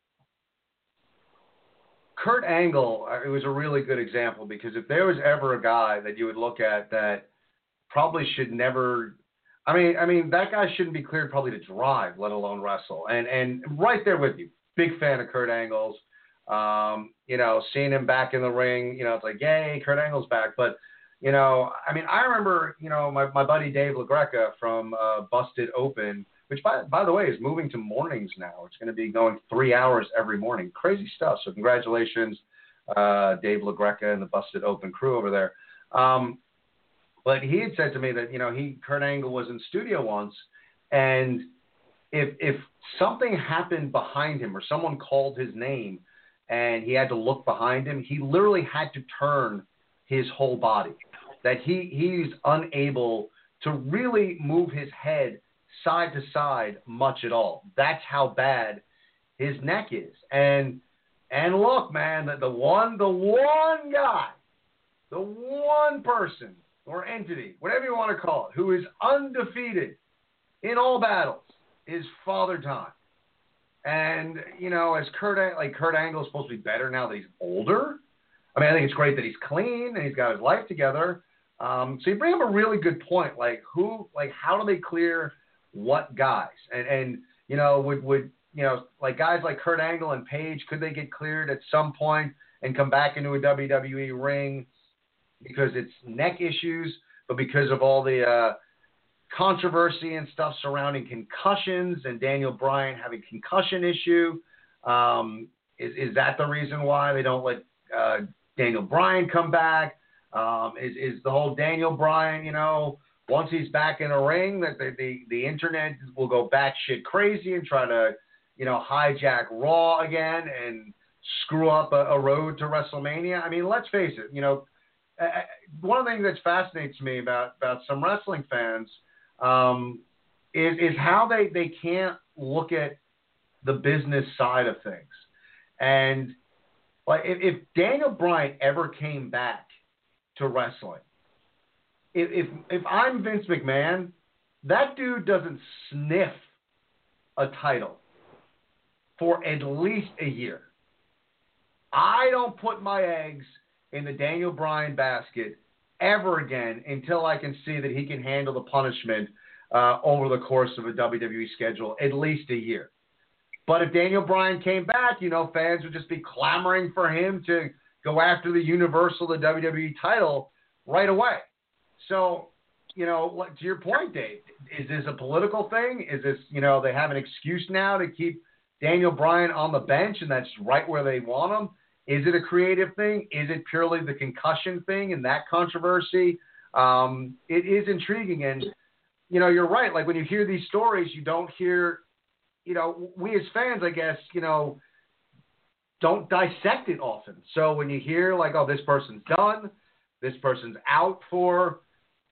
S5: Kurt Angle, it was a really good example because if there was ever a guy that you would look at that probably should never – I mean, I mean, that guy shouldn't be cleared probably to drive, let alone wrestle. And, and right there with you, big fan of Kurt Angle's. Um, you know, seeing him back in the ring, you know, it's like, yay, Kurt Angle's back. But, you know, I mean, I remember, you know, my, my buddy Dave LaGreca from uh, Busted Open, which, by, by the way, is moving to mornings now. It's going to be going three hours every morning. Crazy stuff. So congratulations, uh, Dave LaGreca and the Busted Open crew over there. Um, but he had said to me that, you know, he, Kurt Angle was in studio once, and if if something happened behind him or someone called his name, and he had to look behind him, he literally had to turn his whole body. That he, he's unable to really move his head side to side much at all. That's how bad his neck is. And and look, man, the, the one the one guy, the one person or entity, whatever you want to call it, who is undefeated in all battles is Father Time. And, you know, as Kurt, like Kurt Angle is supposed to be better now that he's older. I mean, I think it's great that he's clean and he's got his life together. Um, so you bring up a really good point. Like who, like how do they clear what guys? And, and you know, would, would, you know, like guys like Kurt Angle and Paige, could they get cleared at some point and come back into a W W E ring because it's neck issues, but because of all the, uh, controversy and stuff surrounding concussions and Daniel Bryan having concussion issue. Um, is, is that the reason why they don't let uh, Daniel Bryan come back? Um, is, is the whole Daniel Bryan, you know, once he's back in a ring, that the, the, the internet will go batshit crazy and try to, you know, hijack Raw again and screw up a, a road to WrestleMania? I mean, let's face it, you know, uh, one of the things that fascinates me about, about some wrestling fans Um, is, is how they, they can't look at the business side of things. And like if, if Daniel Bryan ever came back to wrestling, if, if if I'm Vince McMahon, that dude doesn't sniff a title for at least a year. I don't put my eggs in the Daniel Bryan basket ever again until I can see that he can handle the punishment uh, over the course of a W W E schedule, at least a year. But if Daniel Bryan came back, you know, fans would just be clamoring for him to go after the Universal, the W W E title right away. So, you know, to your point, Dave, is this a political thing? Is this, you know, they have an excuse now to keep Daniel Bryan on the bench and that's right where they want him? Is it a creative thing? Is it purely the concussion thing and that controversy? Um, it is intriguing. And, you know, you're right. Like when you hear these stories, you don't hear, you know, we as fans, I guess, you know, don't dissect it often. So when you hear like, oh, this person's done, this person's out for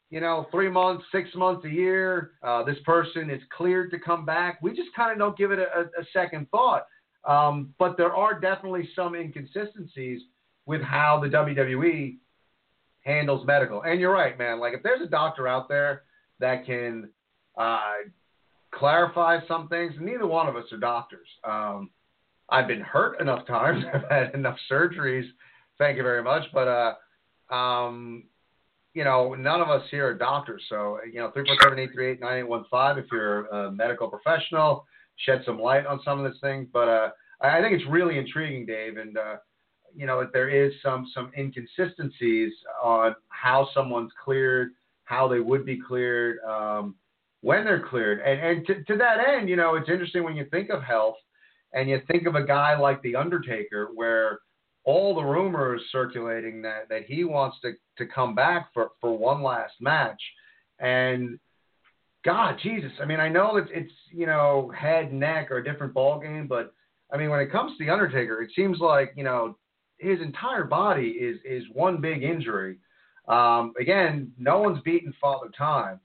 S5: you know, three months, six months, a year, uh, this person is cleared to come back. We just kind of don't give it a, a second thought. Um, but there are definitely some inconsistencies with how the W W E handles medical. And you're right, man. Like, if there's a doctor out there that can uh, clarify some things, neither one of us are doctors. Um, I've been hurt enough times. I've had enough surgeries. Thank you very much. But, uh, um, you know, none of us here are doctors. So, you know, three four seven, eight three eight, nine eight one five if you're a medical professional, shed some light on some of this thing. But uh, I think it's really intriguing, Dave. And, uh, you know, there is some some inconsistencies on how someone's cleared, how they would be cleared, um, when they're cleared. And, and to, to that end, you know, it's interesting when you think of health and you think of a guy like The Undertaker, where all the rumors circulating that, that he wants to, to come back for, for one last match. And God, Jesus, I mean, I know it's, it's, you know, head, neck, or a different ball game, but I mean, when it comes to The Undertaker, it seems like, you know, his entire body is, is one big injury. Um, again, no one's beaten Father Time.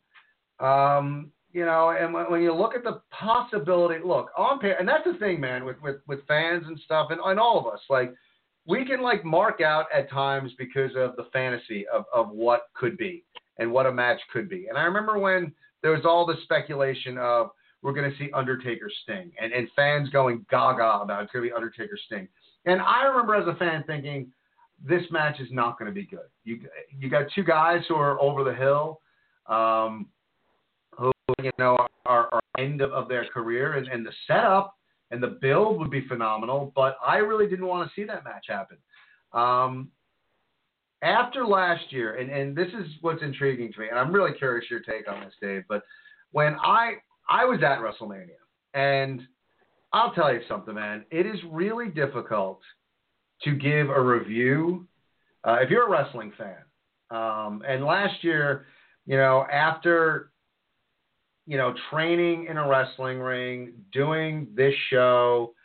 S5: Um, you know, and when, when you look at the possibility, look, on paper, and that's the thing, man, with, with, with fans and stuff, and, and all of us, like, we can, like, mark out at times because of the fantasy of, of what could be and what a match could be. And I remember when there was all this speculation of we're going to see Undertaker Sting, and, and fans going gaga about it's going to be Undertaker Sting. And I remember as a fan thinking, this match is not going to be good. You you got two guys who are over the hill, um, who, you know, are, are end of, of their career, and, and the setup and the build would be phenomenal, but I really didn't want to see that match happen. Um, after last year, and, and this is what's intriguing to me, and I'm really curious your take on this, Dave, but when I I was at WrestleMania, and I'll tell you something, man, it is really difficult to give a review uh, if you're a wrestling fan. Um, and last year, you know, after you know, training in a wrestling ring, doing this show,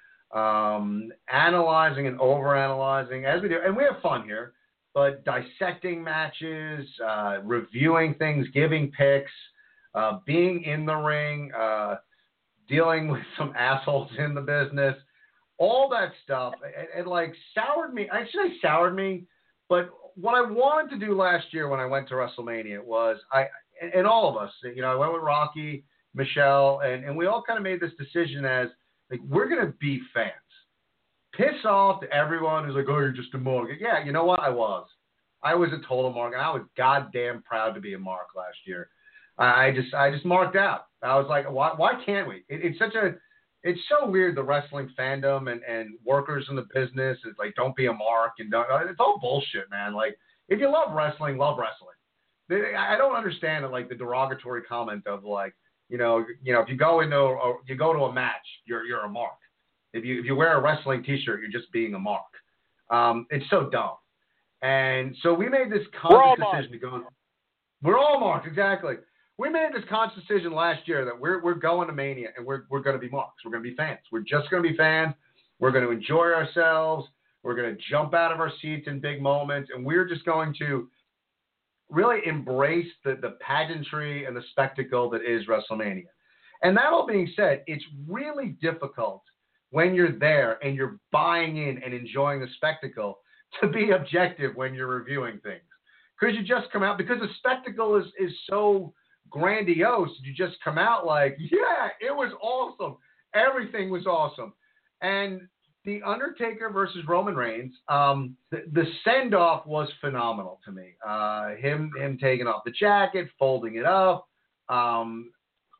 S5: um, analyzing and overanalyzing as we do, and we have fun here, but dissecting matches, uh, reviewing things, giving picks, uh, being in the ring, uh, dealing with some assholes in the business, all that stuff, it, it like soured me. I should say soured me, but what I wanted to do last year when I went to WrestleMania was I. And all of us, you know, I went with Rocky, Michelle, and, and we all kind of made this decision as, like, we're going to be fans. Piss off to everyone who's like, oh, you're just a mark. Yeah, you know what? I was. I was a total mark, and I was goddamn proud to be a mark last year. I just I just marked out. I was like, why why can't we? It, it's such a, it's so weird, the wrestling fandom and, and workers in the business. It's like, don't be a mark. And don't, it's all bullshit, man. Like, if you love wrestling, love wrestling. I don't understand it, like the derogatory comment of like, you know, you know, if you go into a, you go to a match, you're you're a mark. If you if you wear a wrestling T-shirt, you're just being a mark. Um, it's so dumb. And so we made this conscious decision to go. We're all marks, exactly. We made this conscious decision last year that we're we're going to Mania and we're we're going to be marks. We're going to be fans. We're just going to be fans. We're going to enjoy ourselves. We're going to jump out of our seats in big moments, and we're just going to really embrace the, the pageantry and the spectacle that is WrestleMania. And that all being said, it's really difficult when you're there and you're buying in and enjoying the spectacle to be objective when you're reviewing things. Because you just come out, because the spectacle is, is so grandiose, you just come out like, yeah, it was awesome. Everything was awesome. And The Undertaker versus Roman Reigns, um, the, the send-off was phenomenal to me. Uh, him him taking off the jacket, folding it up. Um,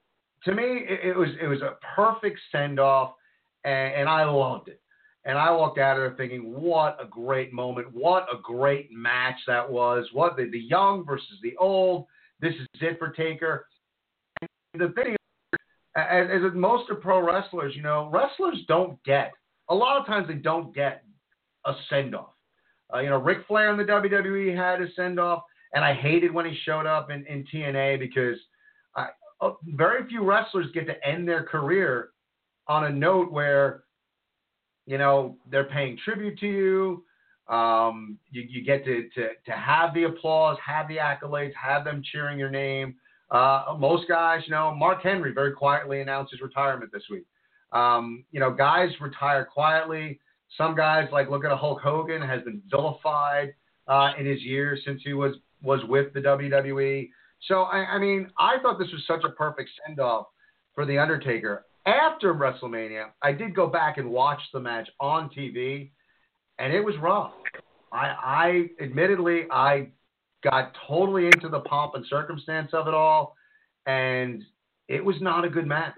S5: to me, it, it was it was a perfect send-off, and, and I loved it. And I walked out of there thinking, what a great moment. What a great match that was. What the, the young versus the old. This is it for Taker. And the thing is, as, as most of pro wrestlers, you know, wrestlers don't get A lot of times they don't get a send-off. Uh, you know, Ric Flair in the W W E had a send-off, and I hated when he showed up in, in T N A because I, uh, very few wrestlers get to end their career on a note where, you know, they're paying tribute to you. Um, you, you get to, to, to have the applause, have the accolades, have them cheering your name. Uh, most guys, you know, Mark Henry very quietly announced his retirement this week. Um, you know, guys retire quietly. Some guys, like look at a Hulk Hogan, has been vilified uh, in his years since he was, was with the W W E. So, I, I mean, I thought this was such a perfect send-off for The Undertaker. After WrestleMania, I did go back and watch the match on T V, and it was rough. I, I admittedly, I got totally into the pomp and circumstance of it all, and it was not a good match.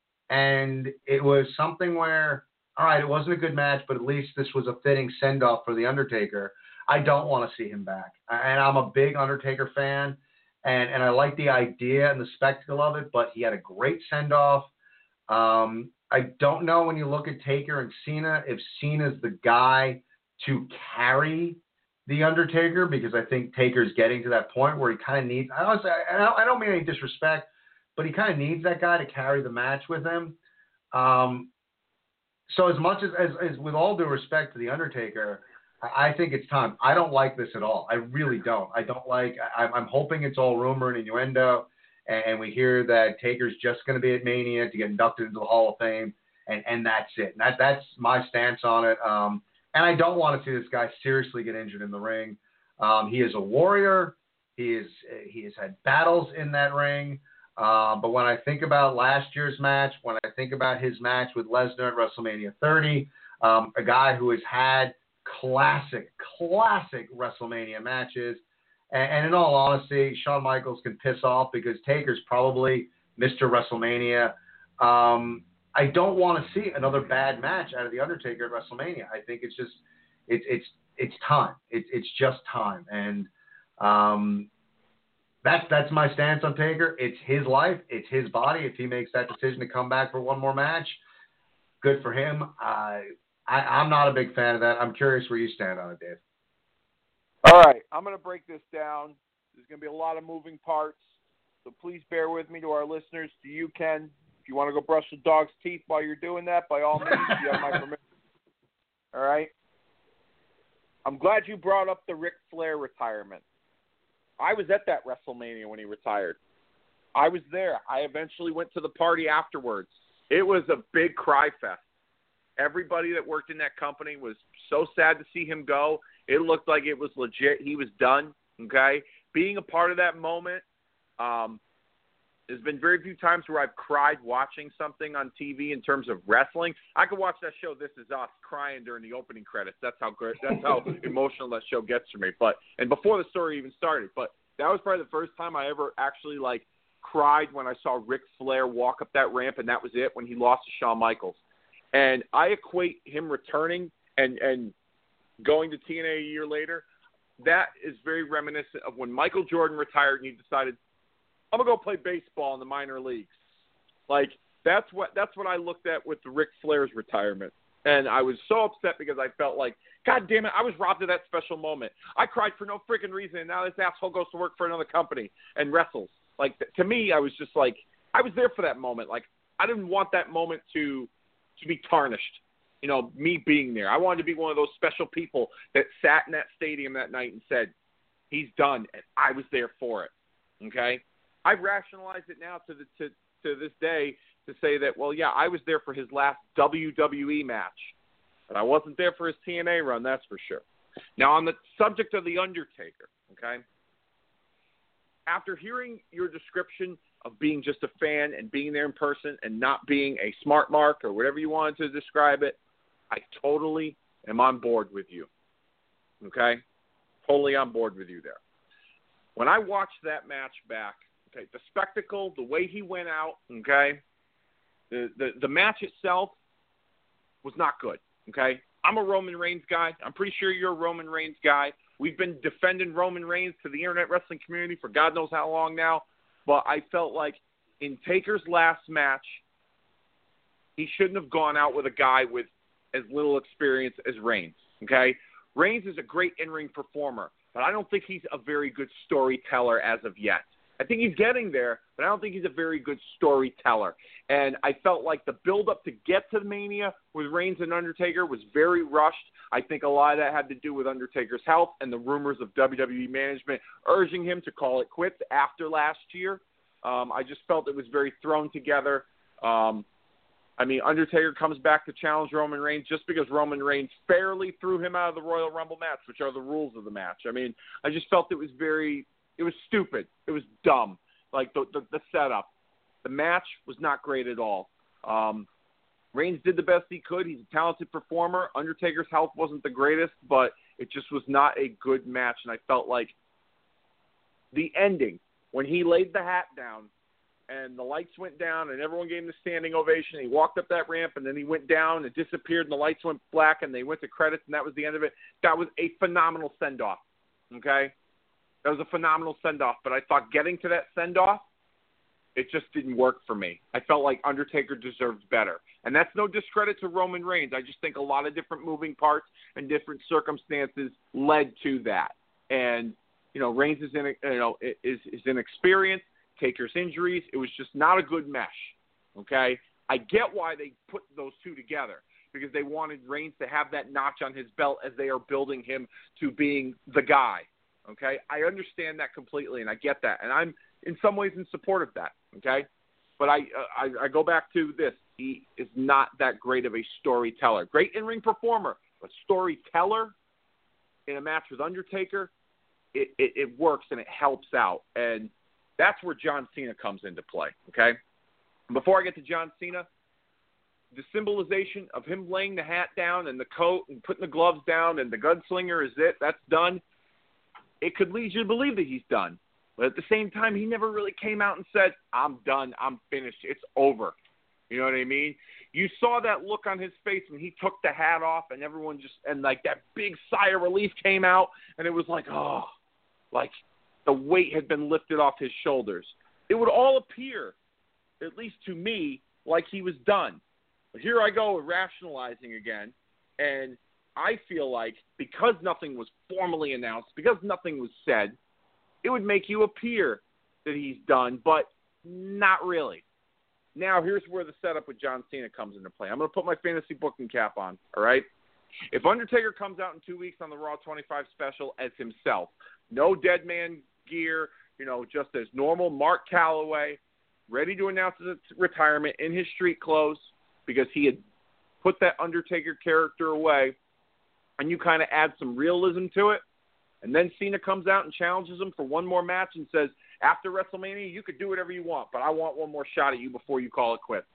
S5: And it was something where, all right, it wasn't a good match, but at least this was a fitting send-off for The Undertaker. I don't want to see him back. And I'm a big Undertaker fan, and, and I like the idea and the spectacle of it, but he had a great send-off. Um, I don't know when you look at Taker and Cena, if Cena's the guy to carry The Undertaker, because I think Taker's getting to that point where he kind of needs, I don't, I don't mean any disrespect, but he kind of needs that guy to carry the match with him. Um, so as much as, as, as with all due respect to The Undertaker, I, I think it's time. I don't like this at all. I really don't. I don't like, I, I'm hoping it's all rumor and innuendo. And we hear that Taker's just going to be at Mania to get inducted into the Hall of Fame, and, and that's it. And that, that's my stance on it. Um, and I don't want to see this guy seriously get injured in the ring. Um, he is a warrior. He is he has had battles in that ring. Uh, but when I think about last year's match, when I think about his match with Lesnar at WrestleMania thirty, um, a guy who has had classic, classic WrestleMania matches. And in all honesty, Shawn Michaels can piss off because Taker's probably Mister WrestleMania. Um, I don't want to see another bad match out of The Undertaker at WrestleMania. I think it's just, it's it's it's time. It's it's just time, and um, that's that's my stance on Taker. It's his life. It's his body. If he makes that decision to come back for one more match, good for him. Uh, I, I'm not a big fan of that. I'm curious where you stand on it, Dave.
S6: All right, I'm going to break this down. There's going to be a lot of moving parts, so please bear with me. To our listeners, to you, Ken, if you want to go brush the dog's teeth while you're doing that, by all means, you have my permission. All right? I'm glad you brought up the Ric Flair retirement. I was at that WrestleMania when he retired. I was there. I eventually went to the party afterwards. It was a big cry fest. Everybody that worked in that company was so sad to see him go. It looked like it was legit. He was done, okay? Being a part of that moment, um, there's been very few times where I've cried watching something on T V in terms of wrestling. I could watch that show, This Is Us, crying during the opening credits. That's how great, that's how emotional that show gets for me. But and before the story even started. But that was probably the first time I ever actually, like, cried when I saw Ric Flair walk up that ramp, and that was it, when he lost to Shawn Michaels. And I equate him returning and, and going to T N A a year later, that is very reminiscent of when Michael Jordan retired and he decided, I'm going to go play baseball in the minor leagues. Like, that's what that's what I looked at with the Ric Flair's retirement. And I was so upset because I felt like, God damn it, I was robbed of that special moment. I cried for no freaking reason, and now this asshole goes to work for another company and wrestles. Like, to me, I was just like, I was there for that moment. Like, I didn't want that moment to to be tarnished. You know, me being there. I wanted to be one of those special people that sat in that stadium that night and said, he's done, and I was there for it. Okay? I've rationalized it now to the to, to this day to say that, well, yeah, I was there for his last W W E match, but I wasn't there for his T N A run, that's for sure. Now, on the subject of The Undertaker, okay, after hearing your description of being just a fan and being there in person and not being a smart mark or whatever you wanted to describe it, I totally am on board with you, okay? Totally on board with you there. When I watched that match back, okay, the spectacle, the way he went out, okay, the, the, the match itself was not good, okay? I'm a Roman Reigns guy. I'm pretty sure you're a Roman Reigns guy. We've been defending Roman Reigns to the internet wrestling community for God knows how long now, but I felt like in Taker's last match, he shouldn't have gone out with a guy with as little experience as Reigns, okay? Reigns is a great in-ring performer, but I don't think he's a very good storyteller as of yet. I think he's getting there, but I don't think he's a very good storyteller. And I felt like the build-up to get to Mania with Reigns and Undertaker was very rushed. I think a lot of that had to do with Undertaker's health and the rumors of W W E management urging him to call it quits after last year. Um, I just felt it was very thrown together. Um, I mean, Undertaker comes back to challenge Roman Reigns just because Roman Reigns fairly threw him out of the Royal Rumble match, which are the rules of the match. I mean, I just felt it was very – it was stupid. It was dumb, like the, the, the setup. The match was not great at all. Um, Reigns did the best he could. He's a talented performer. Undertaker's health wasn't the greatest, but it just was not a good match, and I felt like the ending, when he laid the hat down and the lights went down and everyone gave him the standing ovation, he walked up that ramp and then he went down and disappeared and the lights went black and they went to credits and that was the end of it. That was a phenomenal send-off, okay? That was a phenomenal send-off, but I thought getting to that send-off, it just didn't work for me. I felt like Undertaker deserved better. And that's no discredit to Roman Reigns. I just think a lot of different moving parts and different circumstances led to that. And, you know, Reigns is, in, you know, is, is inexperienced. Taker's injuries. It was just not a good mesh, okay? I get why they put those two together, because they wanted Reigns to have that notch on his belt as they are building him to being the guy, okay? I understand that completely, and I get that. And I'm, in some ways, in support of that, okay? But I, uh, I, I go back to this. He is not that great of a storyteller. Great in-ring performer, but storyteller in a match with Undertaker, it, it, it works and it helps out. And that's where John Cena comes into play, okay? And before I get to John Cena, the symbolization of him laying the hat down and the coat and putting the gloves down and the gunslinger is it, that's done, it could lead you to believe that he's done. But at the same time, he never really came out and said, I'm done, I'm finished, it's over. You know what I mean? You saw that look on his face when he took the hat off and everyone just, and like that big sigh of relief came out and it was like, oh, like the weight had been lifted off his shoulders. It would all appear, at least to me, like he was done. But here I go rationalizing again, and I feel like because nothing was formally announced, because nothing was said, it would make you appear that he's done, but not really. Now, here's where the setup with John Cena comes into play. I'm going to put my fantasy booking cap on, all right? If Undertaker comes out in two weeks on the Raw twenty-five special as himself, no dead man gear, you know, just as normal Mark Calloway, ready to announce his retirement in his street clothes because he had put that Undertaker character away, and you kind of add some realism to it, and then Cena comes out and challenges him for one more match and says, after WrestleMania, you could do whatever you want, but I want one more shot at you before you call it quits.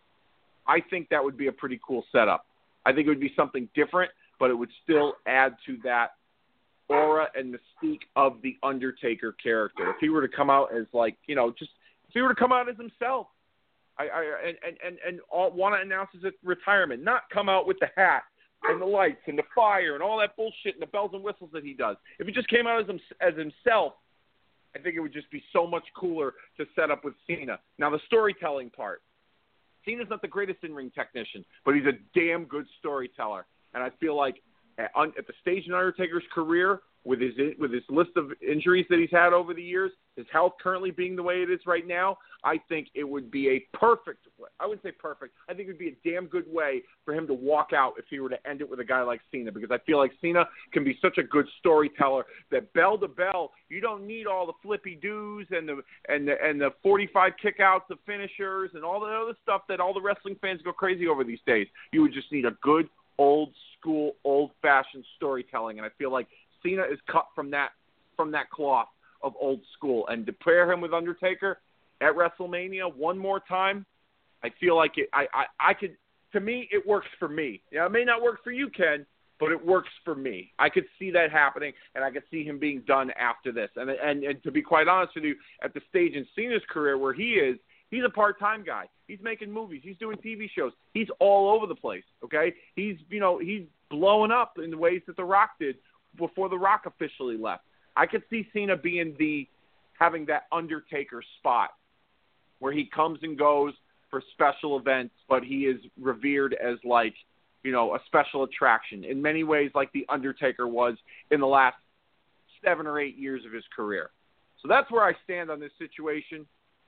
S6: I think that would be a pretty cool setup. I think it would be something different, but it would still add to that aura and mystique of the Undertaker character. If he were to come out as like, you know, just if he were to come out as himself, I, I and and and, and all, want to announce his retirement, not come out with the hat and the lights and the fire and all that bullshit and the bells and whistles that he does. If he just came out as him, as himself, I think it would just be so much cooler to set up with Cena. Now, the storytelling part. Cena's not the greatest in-ring technician, but he's a damn good storyteller. And I feel like at, at the stage in Undertaker's career, with his with his list of injuries that he's had over the years, his health currently being the way it is right now, I think it would be a perfect way. I wouldn't say perfect. I think it would be a damn good way for him to walk out if he were to end it with a guy like Cena, because I feel like Cena can be such a good storyteller that bell to bell, you don't need all the flippy doos and the and the and the forty-five kickouts, the finishers, and all the other stuff that all the wrestling fans go crazy over these days. You would just need a good old school, old fashioned storytelling, and I feel like Cena is cut from that from that cloth of old school. And to pair him with Undertaker at WrestleMania one more time, I feel like it. I, I, I could. To me, it works for me. Yeah, it may not work for you, Ken, but it works for me. I could see that happening, and I could see him being done after this. And and, and to be quite honest with you, at the stage in Cena's career where he is, he's a part-time guy. He's making movies. He's doing T V shows. He's all over the place. Okay, he's you know he's blowing up in the ways that The Rock did before The Rock officially left. I could see Cena being the having that Undertaker spot where he comes and goes for special events, but he is revered as like, you know, a special attraction in many ways, like the Undertaker was in the last seven or eight years of his career. So that's where I stand on this situation.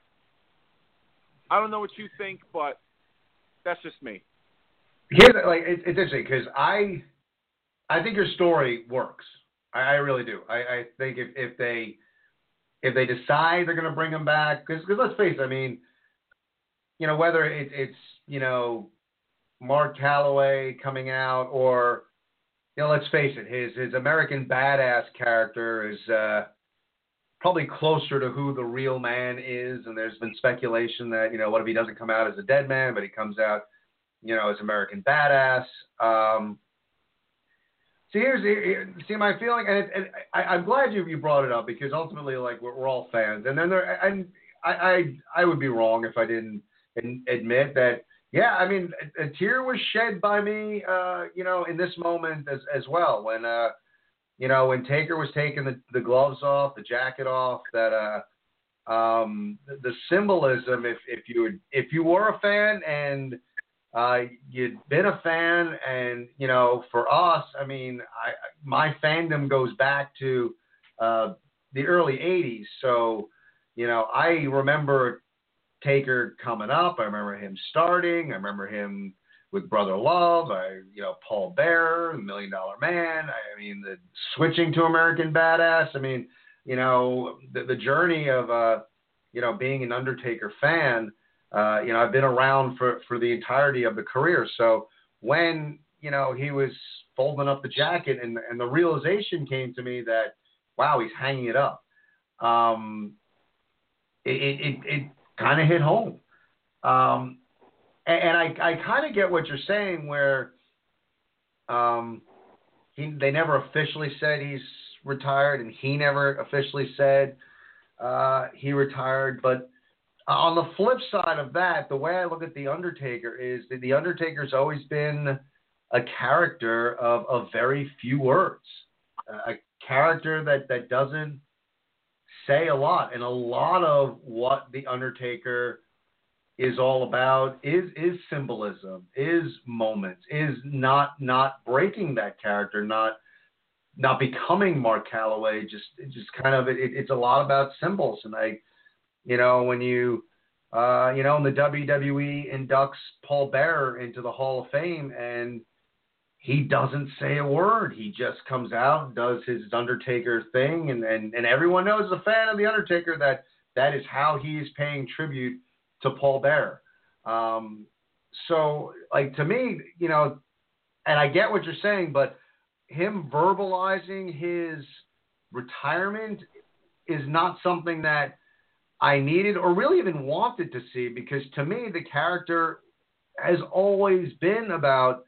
S6: I don't know what you think, but that's just me.
S5: Here's, like, it's, it's interesting because I, I think your story works. I, I really do. I, I think if, if they, if they decide they're going to bring him back, because let's face it, I mean, you know, whether it, it's, you know, Mark Calloway coming out or, you know, let's face it, his his American Badass character is uh, probably closer to who the real man is. And there's been speculation that, you know, what if he doesn't come out as a dead man, but he comes out, you know, as American Badass. Um, see, here's, here, see my feeling, and, it, and I, I'm glad you, you brought it up because ultimately, like, we're, we're all fans. And then there, and I, I, I would be wrong if I didn't admit that, yeah, I mean, a, a tear was shed by me, uh, you know, in this moment as as well. When, uh, you know, when Taker was taking the, the gloves off, the jacket off, that uh, um, the, the symbolism. If if you would, if you were a fan and uh, you'd been a fan, and you know, for us, I mean, I my fandom goes back to uh, the early eighties. So, you know, I remember Taker coming up. I remember him starting. I remember him with Brother Love. I, you know, Paul Bearer, the Million Dollar Man. I mean, the switching to American Badass. I mean, you know, the, the journey of, uh, you know, being an Undertaker fan. Uh, you know, I've been around for, for the entirety of the career. So when, you know, he was folding up the jacket and, and the realization came to me that, wow, he's hanging it up. Um, it, it, it, it kind of hit home. Um, and, and I, I kind of get what you're saying where um, he, they never officially said he's retired and he never officially said uh, he retired. But on the flip side of that, the way I look at The Undertaker is that The Undertaker's always been a character of, of very few words, a character that, that doesn't say a lot, and a lot of what The Undertaker is all about is is symbolism, is moments, is not not breaking that character, not not becoming Mark Calloway. Just just kind of it, it's a lot about symbols. And I, you know, when you uh, you know, when the W W E inducts Paul Bearer into the Hall of Fame and he doesn't say a word. He just comes out, does his Undertaker thing, and, and, and everyone knows, as a fan of The Undertaker, that that is how he is paying tribute to Paul Bearer. Um, so, like, to me, you know, and I get what you're saying, but him verbalizing his retirement is not something that I needed or really even wanted to see, because to me, the character has always been about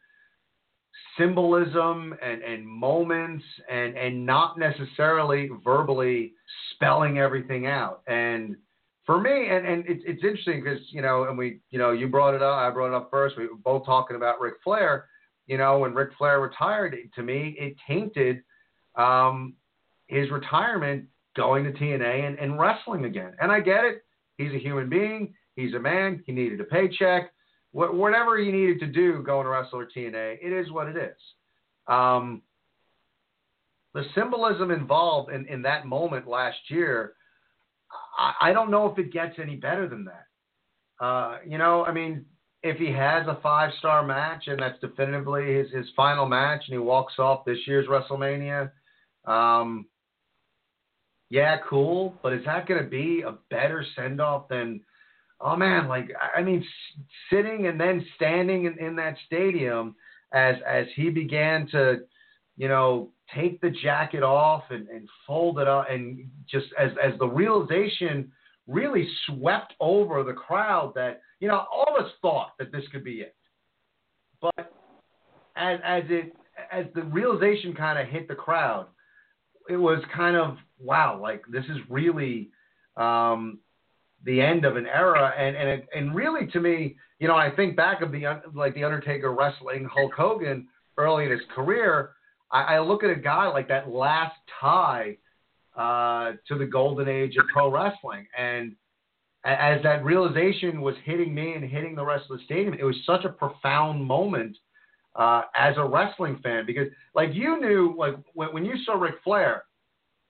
S5: symbolism and, and moments and, and not necessarily verbally spelling everything out. And for me, and, and it's, it's interesting because, you know, and we, you know, you brought it up, I brought it up first. We were both talking about Ric Flair. You know, when Ric Flair retired, to me, it tainted um, his retirement going to T N A and, and wrestling again. And I get it. He's a human being. He's a man. He needed a paycheck. Whatever he needed to do going to wrestle or T N A, it is what it is. Um, the symbolism involved in, in that moment last year, I, I don't know if it gets any better than that. Uh, you know, I mean, if he has a five-star match and that's definitively his, his final match and he walks off this year's WrestleMania, um, yeah, cool. But is that going to be a better send-off than... Oh, man, like, I mean, sitting and then standing in, in that stadium as as he began to, you know, take the jacket off and, and fold it up, and just as, as the realization really swept over the crowd that, you know, all of us thought that this could be it. But as, as, it, as the realization kind of hit the crowd, it was kind of, wow, like, this is really um, – the end of an era. And, and, it, and really to me, you know, I think back of the, like the Undertaker wrestling Hulk Hogan early in his career. I, I look at a guy like that last tie uh, to the golden age of pro wrestling. And as that realization was hitting me and hitting the rest of the stadium, it was such a profound moment uh, as a wrestling fan, because like you knew, like when, when you saw Ric Flair,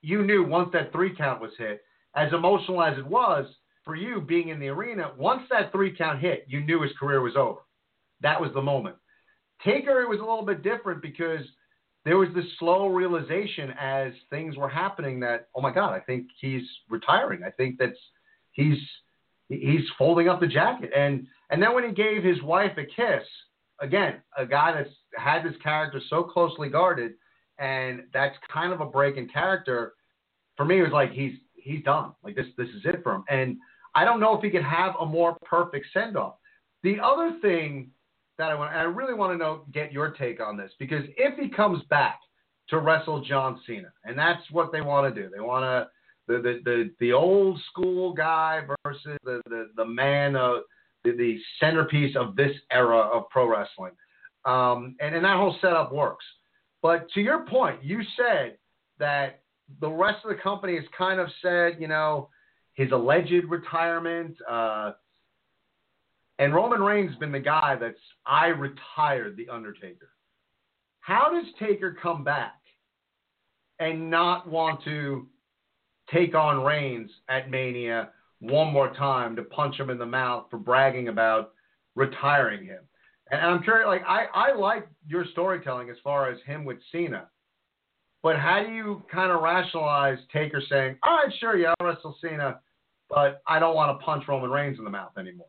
S5: you knew once that three count was hit, as emotional as it was for you being in the arena, once that three count hit, you knew his career was over. That was the moment. Taker, it was a little bit different because there was this slow realization as things were happening that, oh my God, I think he's retiring. I think that's he's he's folding up the jacket. And and then when he gave his wife a kiss, again, a guy that's had this character so closely guarded, and that's kind of a break in character. For me, it was like he's he's done. Like this this is it for him. And I don't know if he could have a more perfect send off. The other thing that I want, I really want to know, get your take on this, because if he comes back to wrestle John Cena, and that's what they want to do, they want to the the the, the old school guy versus the the, the man of the, the centerpiece of this era of pro wrestling, um, and and that whole setup works. But to your point, you said that the rest of the company has kind of said, you know, his alleged retirement. Uh, And Roman Reigns has been the guy that's, I retired The Undertaker. How does Taker come back and not want to take on Reigns at Mania one more time to punch him in the mouth for bragging about retiring him? And I'm curious, like, I, I like your storytelling as far as him with Cena. But how do you kind of rationalize Taker saying, all right, sure, yeah, I'll wrestle Cena, but I don't want to punch Roman Reigns in the mouth anymore?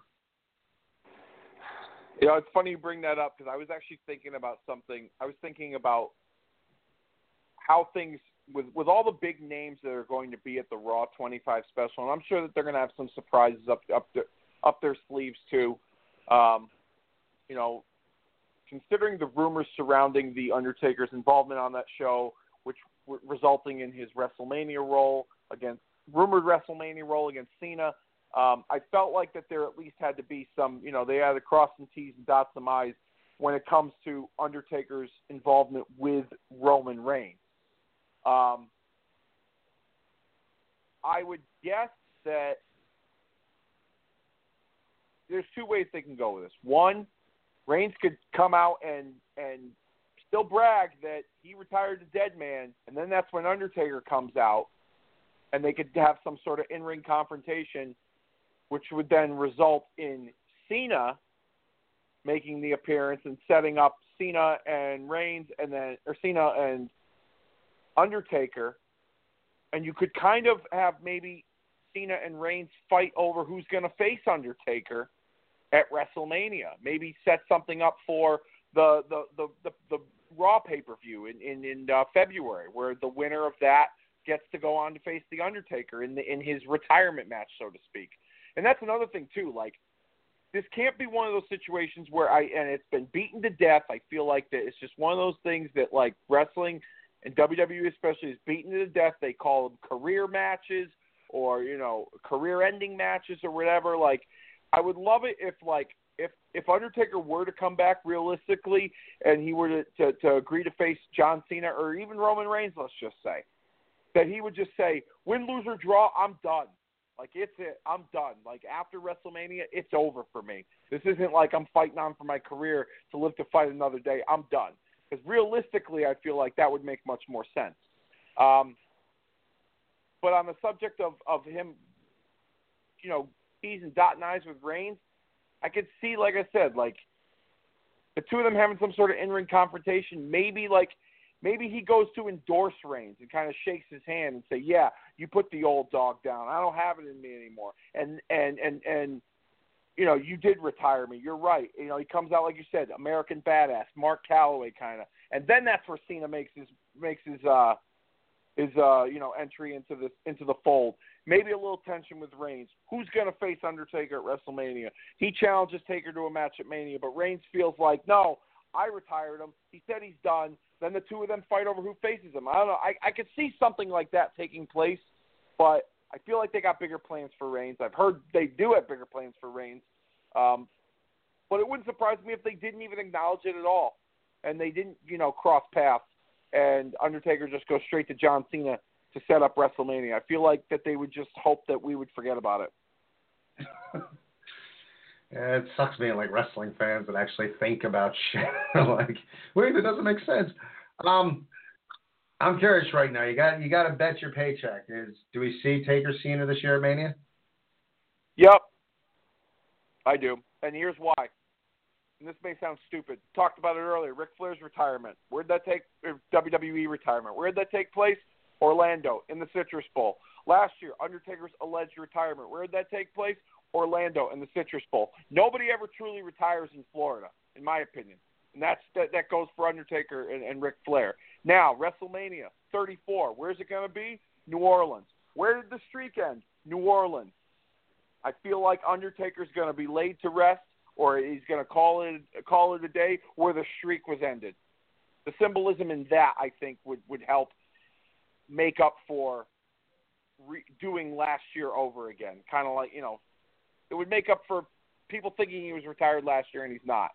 S6: You know, it's funny you bring that up because I was actually thinking about something. I was thinking about how things, with, with all the big names that are going to be at the Raw twenty-five special, and I'm sure that they're going to have some surprises up up, their, up their sleeves too. Um, you know, considering the rumors surrounding The Undertaker's involvement on that show, which were resulting in his WrestleMania role against, rumored WrestleMania role against Cena, Um, I felt like that there at least had to be some, you know, they had to cross some T's and dot some I's when it comes to Undertaker's involvement with Roman Reigns. Um, I would guess that there's two ways they can go with this. One, Reigns could come out and, and still brag that he retired the dead man, and then that's when Undertaker comes out, and they could have some sort of in-ring confrontation, which would then result in Cena making the appearance and setting up Cena and Reigns, and then or Cena and Undertaker, and you could kind of have maybe Cena and Reigns fight over who's going to face Undertaker at WrestleMania. Maybe set something up for the the the, the, the Raw pay-per-view in in, in uh, February, where the winner of that gets to go on to face the Undertaker in the in his retirement match, so to speak. And that's another thing, too. Like, this can't be one of those situations where I, and it's been beaten to death. I feel like that it's just one of those things that, like, wrestling and W W E especially is beaten to death. They call them career matches or, you know, career-ending matches or whatever. Like, I would love it if, like, if, if Undertaker were to come back realistically and he were to, to, to agree to face John Cena or even Roman Reigns, let's just say, that he would just say, win, lose, or draw, I'm done. Like, it's it. I'm done. Like, after WrestleMania, it's over for me. This isn't like I'm fighting on for my career to live to fight another day. I'm done. Because realistically, I feel like that would make much more sense. Um, but on the subject of, of him, you know, T's and dotting I's with Reigns, I could see, like I said, like, the two of them having some sort of in-ring confrontation, maybe, like, Maybe he goes to endorse Reigns and kind of shakes his hand and say, yeah, you put the old dog down. I don't have it in me anymore. And, and, and, and you know, you did retire me. You're right. You know, he comes out, like you said, American Badass, Mark Calloway kind of. And then that's where Cena makes his, makes his, uh, his, uh, you know, entry into this, into the fold. Maybe a little tension with Reigns. Who's going to face Undertaker at WrestleMania? He challenges Taker to a match at Mania, but Reigns feels like, no, I retired him. He said he's done. Then the two of them fight over who faces him. I don't know. I, I could see something like that taking place, but I feel like they got bigger plans for Reigns. I've heard they do have bigger plans for Reigns. Um, but it wouldn't surprise me if they didn't even acknowledge it at all, and they didn't, you know, cross paths, and Undertaker just goes straight to John Cena to set up WrestleMania. I feel like that they would just hope that we would forget about it.
S5: Yeah, it sucks being like wrestling fans that actually think about shit. Like, wait, that doesn't make sense. Um, I'm curious right now. You got you got to bet your paycheck. Is do we see Taker Cena this year at Mania?
S6: Yep, I do, and here's why. And this may sound stupid. Talked about it earlier. Ric Flair's retirement. Where'd that take? W W E retirement. Where'd that take place? Orlando in the Citrus Bowl. Last year, Undertaker's alleged retirement. Where'd that take place? Orlando in the Citrus Bowl. Nobody ever truly retires in Florida, in my opinion. And that's that, that goes for Undertaker and, and Ric Flair. Now, WrestleMania thirty-four. Where's it going to be? New Orleans. Where did the streak end? New Orleans. I feel like Undertaker's going to be laid to rest, or he's going to call it call it a day where the streak was ended. The symbolism in that, I think, would, would help make up for re- doing last year over again. Kind of like, you know, it would make up for people thinking he was retired last year and he's not.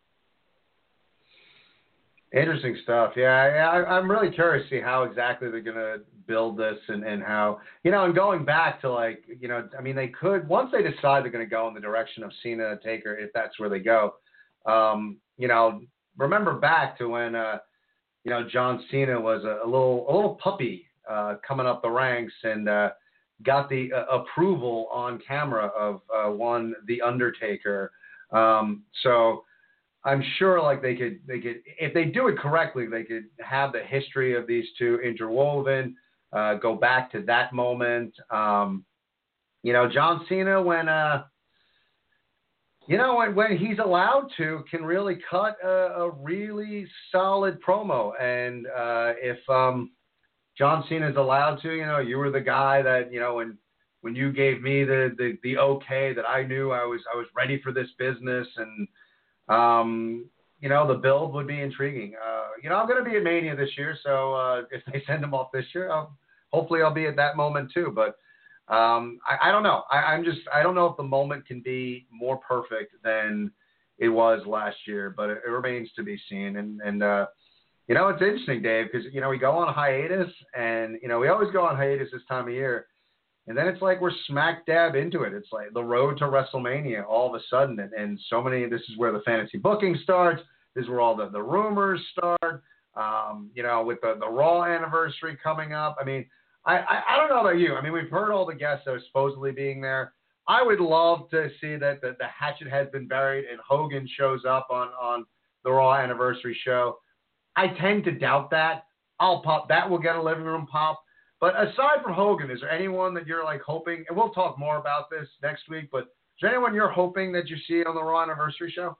S5: Interesting stuff. Yeah, I, I'm really curious to see how exactly they're going to build this and, and how, you know, and going back to like, you know, I mean, they could, once they decide they're going to go in the direction of Cena and Taker, if that's where they go, um, you know, remember back to when, uh, you know, John Cena was a, a little, a little puppy uh, coming up the ranks and uh, got the uh, approval on camera of uh, one, The Undertaker. Um, so, I'm sure like they could, they could, if they do it correctly, they could have the history of these two interwoven, uh, go back to that moment. Um, you know, John Cena, when, uh, you know, when, when he's allowed to, can really cut a, a really solid promo. And uh, if um, John Cena is allowed to, you know, you were the guy that, you know, when, when you gave me the, the, the okay that I knew I was, I was ready for this business and, Um, you know, the build would be intriguing. Uh, you know, I'm going to be at Mania this year, so uh, if they send him off this year, I'll, hopefully I'll be at that moment too. But um, I, I don't know. I, I'm just, I don't know if the moment can be more perfect than it was last year, but it, it remains to be seen. And, and uh, you know, it's interesting, Dave, because, you know, we go on hiatus and, you know, we always go on hiatus this time of year. And then it's like we're smack dab into it. It's like the road to WrestleMania all of a sudden. And, and so many, this is where the fantasy booking starts. This is where all the, the rumors start, um, you know, with the, the Raw anniversary coming up. I mean, I, I, I don't know about you. I mean, we've heard all the guests that are supposedly being there. I would love to see that the, the hatchet has been buried and Hogan shows up on, on the Raw anniversary show. I tend to doubt that. I'll pop. That will get a living room pop. But aside from Hogan, is there anyone that you're like hoping, and we'll talk more about this next week, but is there anyone you're hoping that you see on the Raw anniversary show?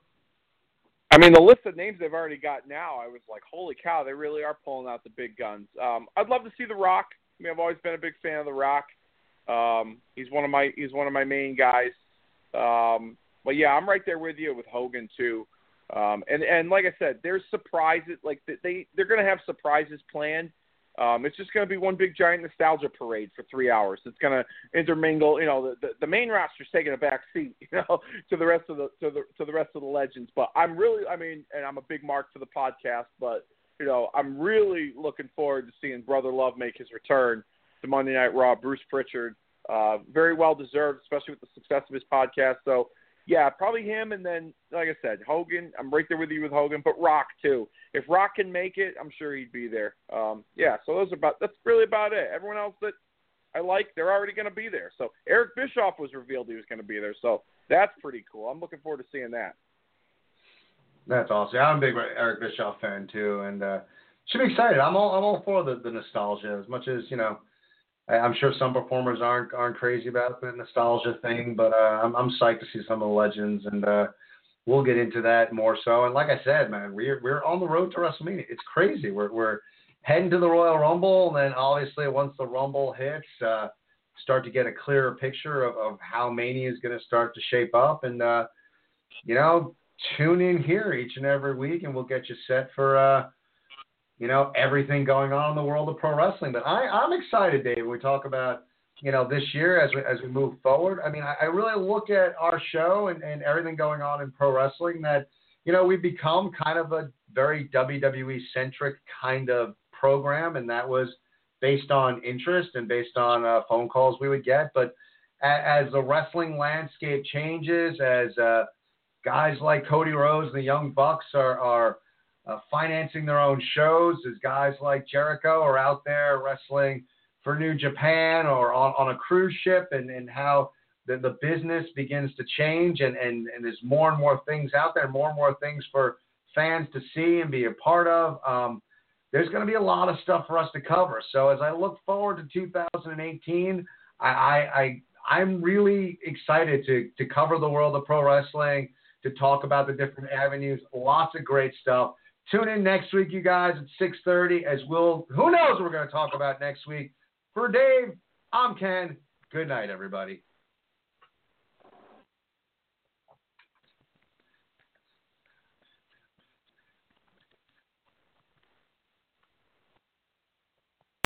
S6: I mean, the list of names they've already got now, I was like, holy cow, they really are pulling out the big guns. Um, I'd love to see The Rock. I mean, I've always been a big fan of The Rock. Um, he's one of my he's one of my main guys. Um, but yeah, I'm right there with you with Hogan too. Um, and and like I said, there's surprises. Like they they're going to have surprises planned. Um, it's just going to be one big giant nostalgia parade for three hours. It's going to intermingle. You know, the, the, the main roster's taking a back seat, you know, to the rest of the to the to the rest of the legends. But I'm really, I mean, and I'm a big mark for the podcast, but you know, I'm really looking forward to seeing Brother Love make his return to Monday Night Raw. Bruce Pritchard, uh, very well deserved, especially with the success of his podcast. So. Yeah, probably him, and then, like I said, Hogan. I'm right there with you with Hogan, but Rock, too. If Rock can make it, I'm sure he'd be there. Um, yeah, so those are about, that's really about it. Everyone else that I like, they're already going to be there. So Eric Bischoff was revealed he was going to be there, so that's pretty cool. I'm looking forward to seeing that.
S5: That's awesome. Yeah, I'm a big Eric Bischoff fan, too, and uh, should be excited. I'm all I'm all for the, the nostalgia, as much as, you know, I'm sure some performers aren't aren't crazy about the nostalgia thing, but uh, I'm I'm psyched to see some of the legends, and uh, we'll get into that more so. And like I said, man, we're we're on the road to WrestleMania. It's crazy. We're we're heading to the Royal Rumble, and then obviously once the Rumble hits, uh, start to get a clearer picture of, of how Mania is going to start to shape up. And uh, you know, tune in here each and every week, and we'll get you set for. Uh, You know, everything going on in the world of pro wrestling. But I, I'm excited, Dave, when we talk about, you know, this year as we, as we move forward. I mean, I, I really look at our show and, and everything going on in pro wrestling that, you know, we've become kind of a very W W E-centric kind of program, and that was based on interest and based on uh, phone calls we would get. But as, as the wrestling landscape changes, as uh, guys like Cody Rhodes and the Young Bucks are, are – uh, financing their own shows as guys like Jericho are out there wrestling for New Japan or on, on a cruise ship, and, and how the, the business begins to change, and, and, and there's more and more things out there, more and more things for fans to see and be a part of. Um, there's going to be a lot of stuff for us to cover. So as I look forward to two thousand eighteen, I, I, I I'm really excited to to cover the world of pro wrestling, to talk about the different avenues. Lots of great stuff. Tune in next week, you guys, at six thirty, as we'll, who knows what we're going to talk about next week. For Dave, I'm Ken. Good night, everybody.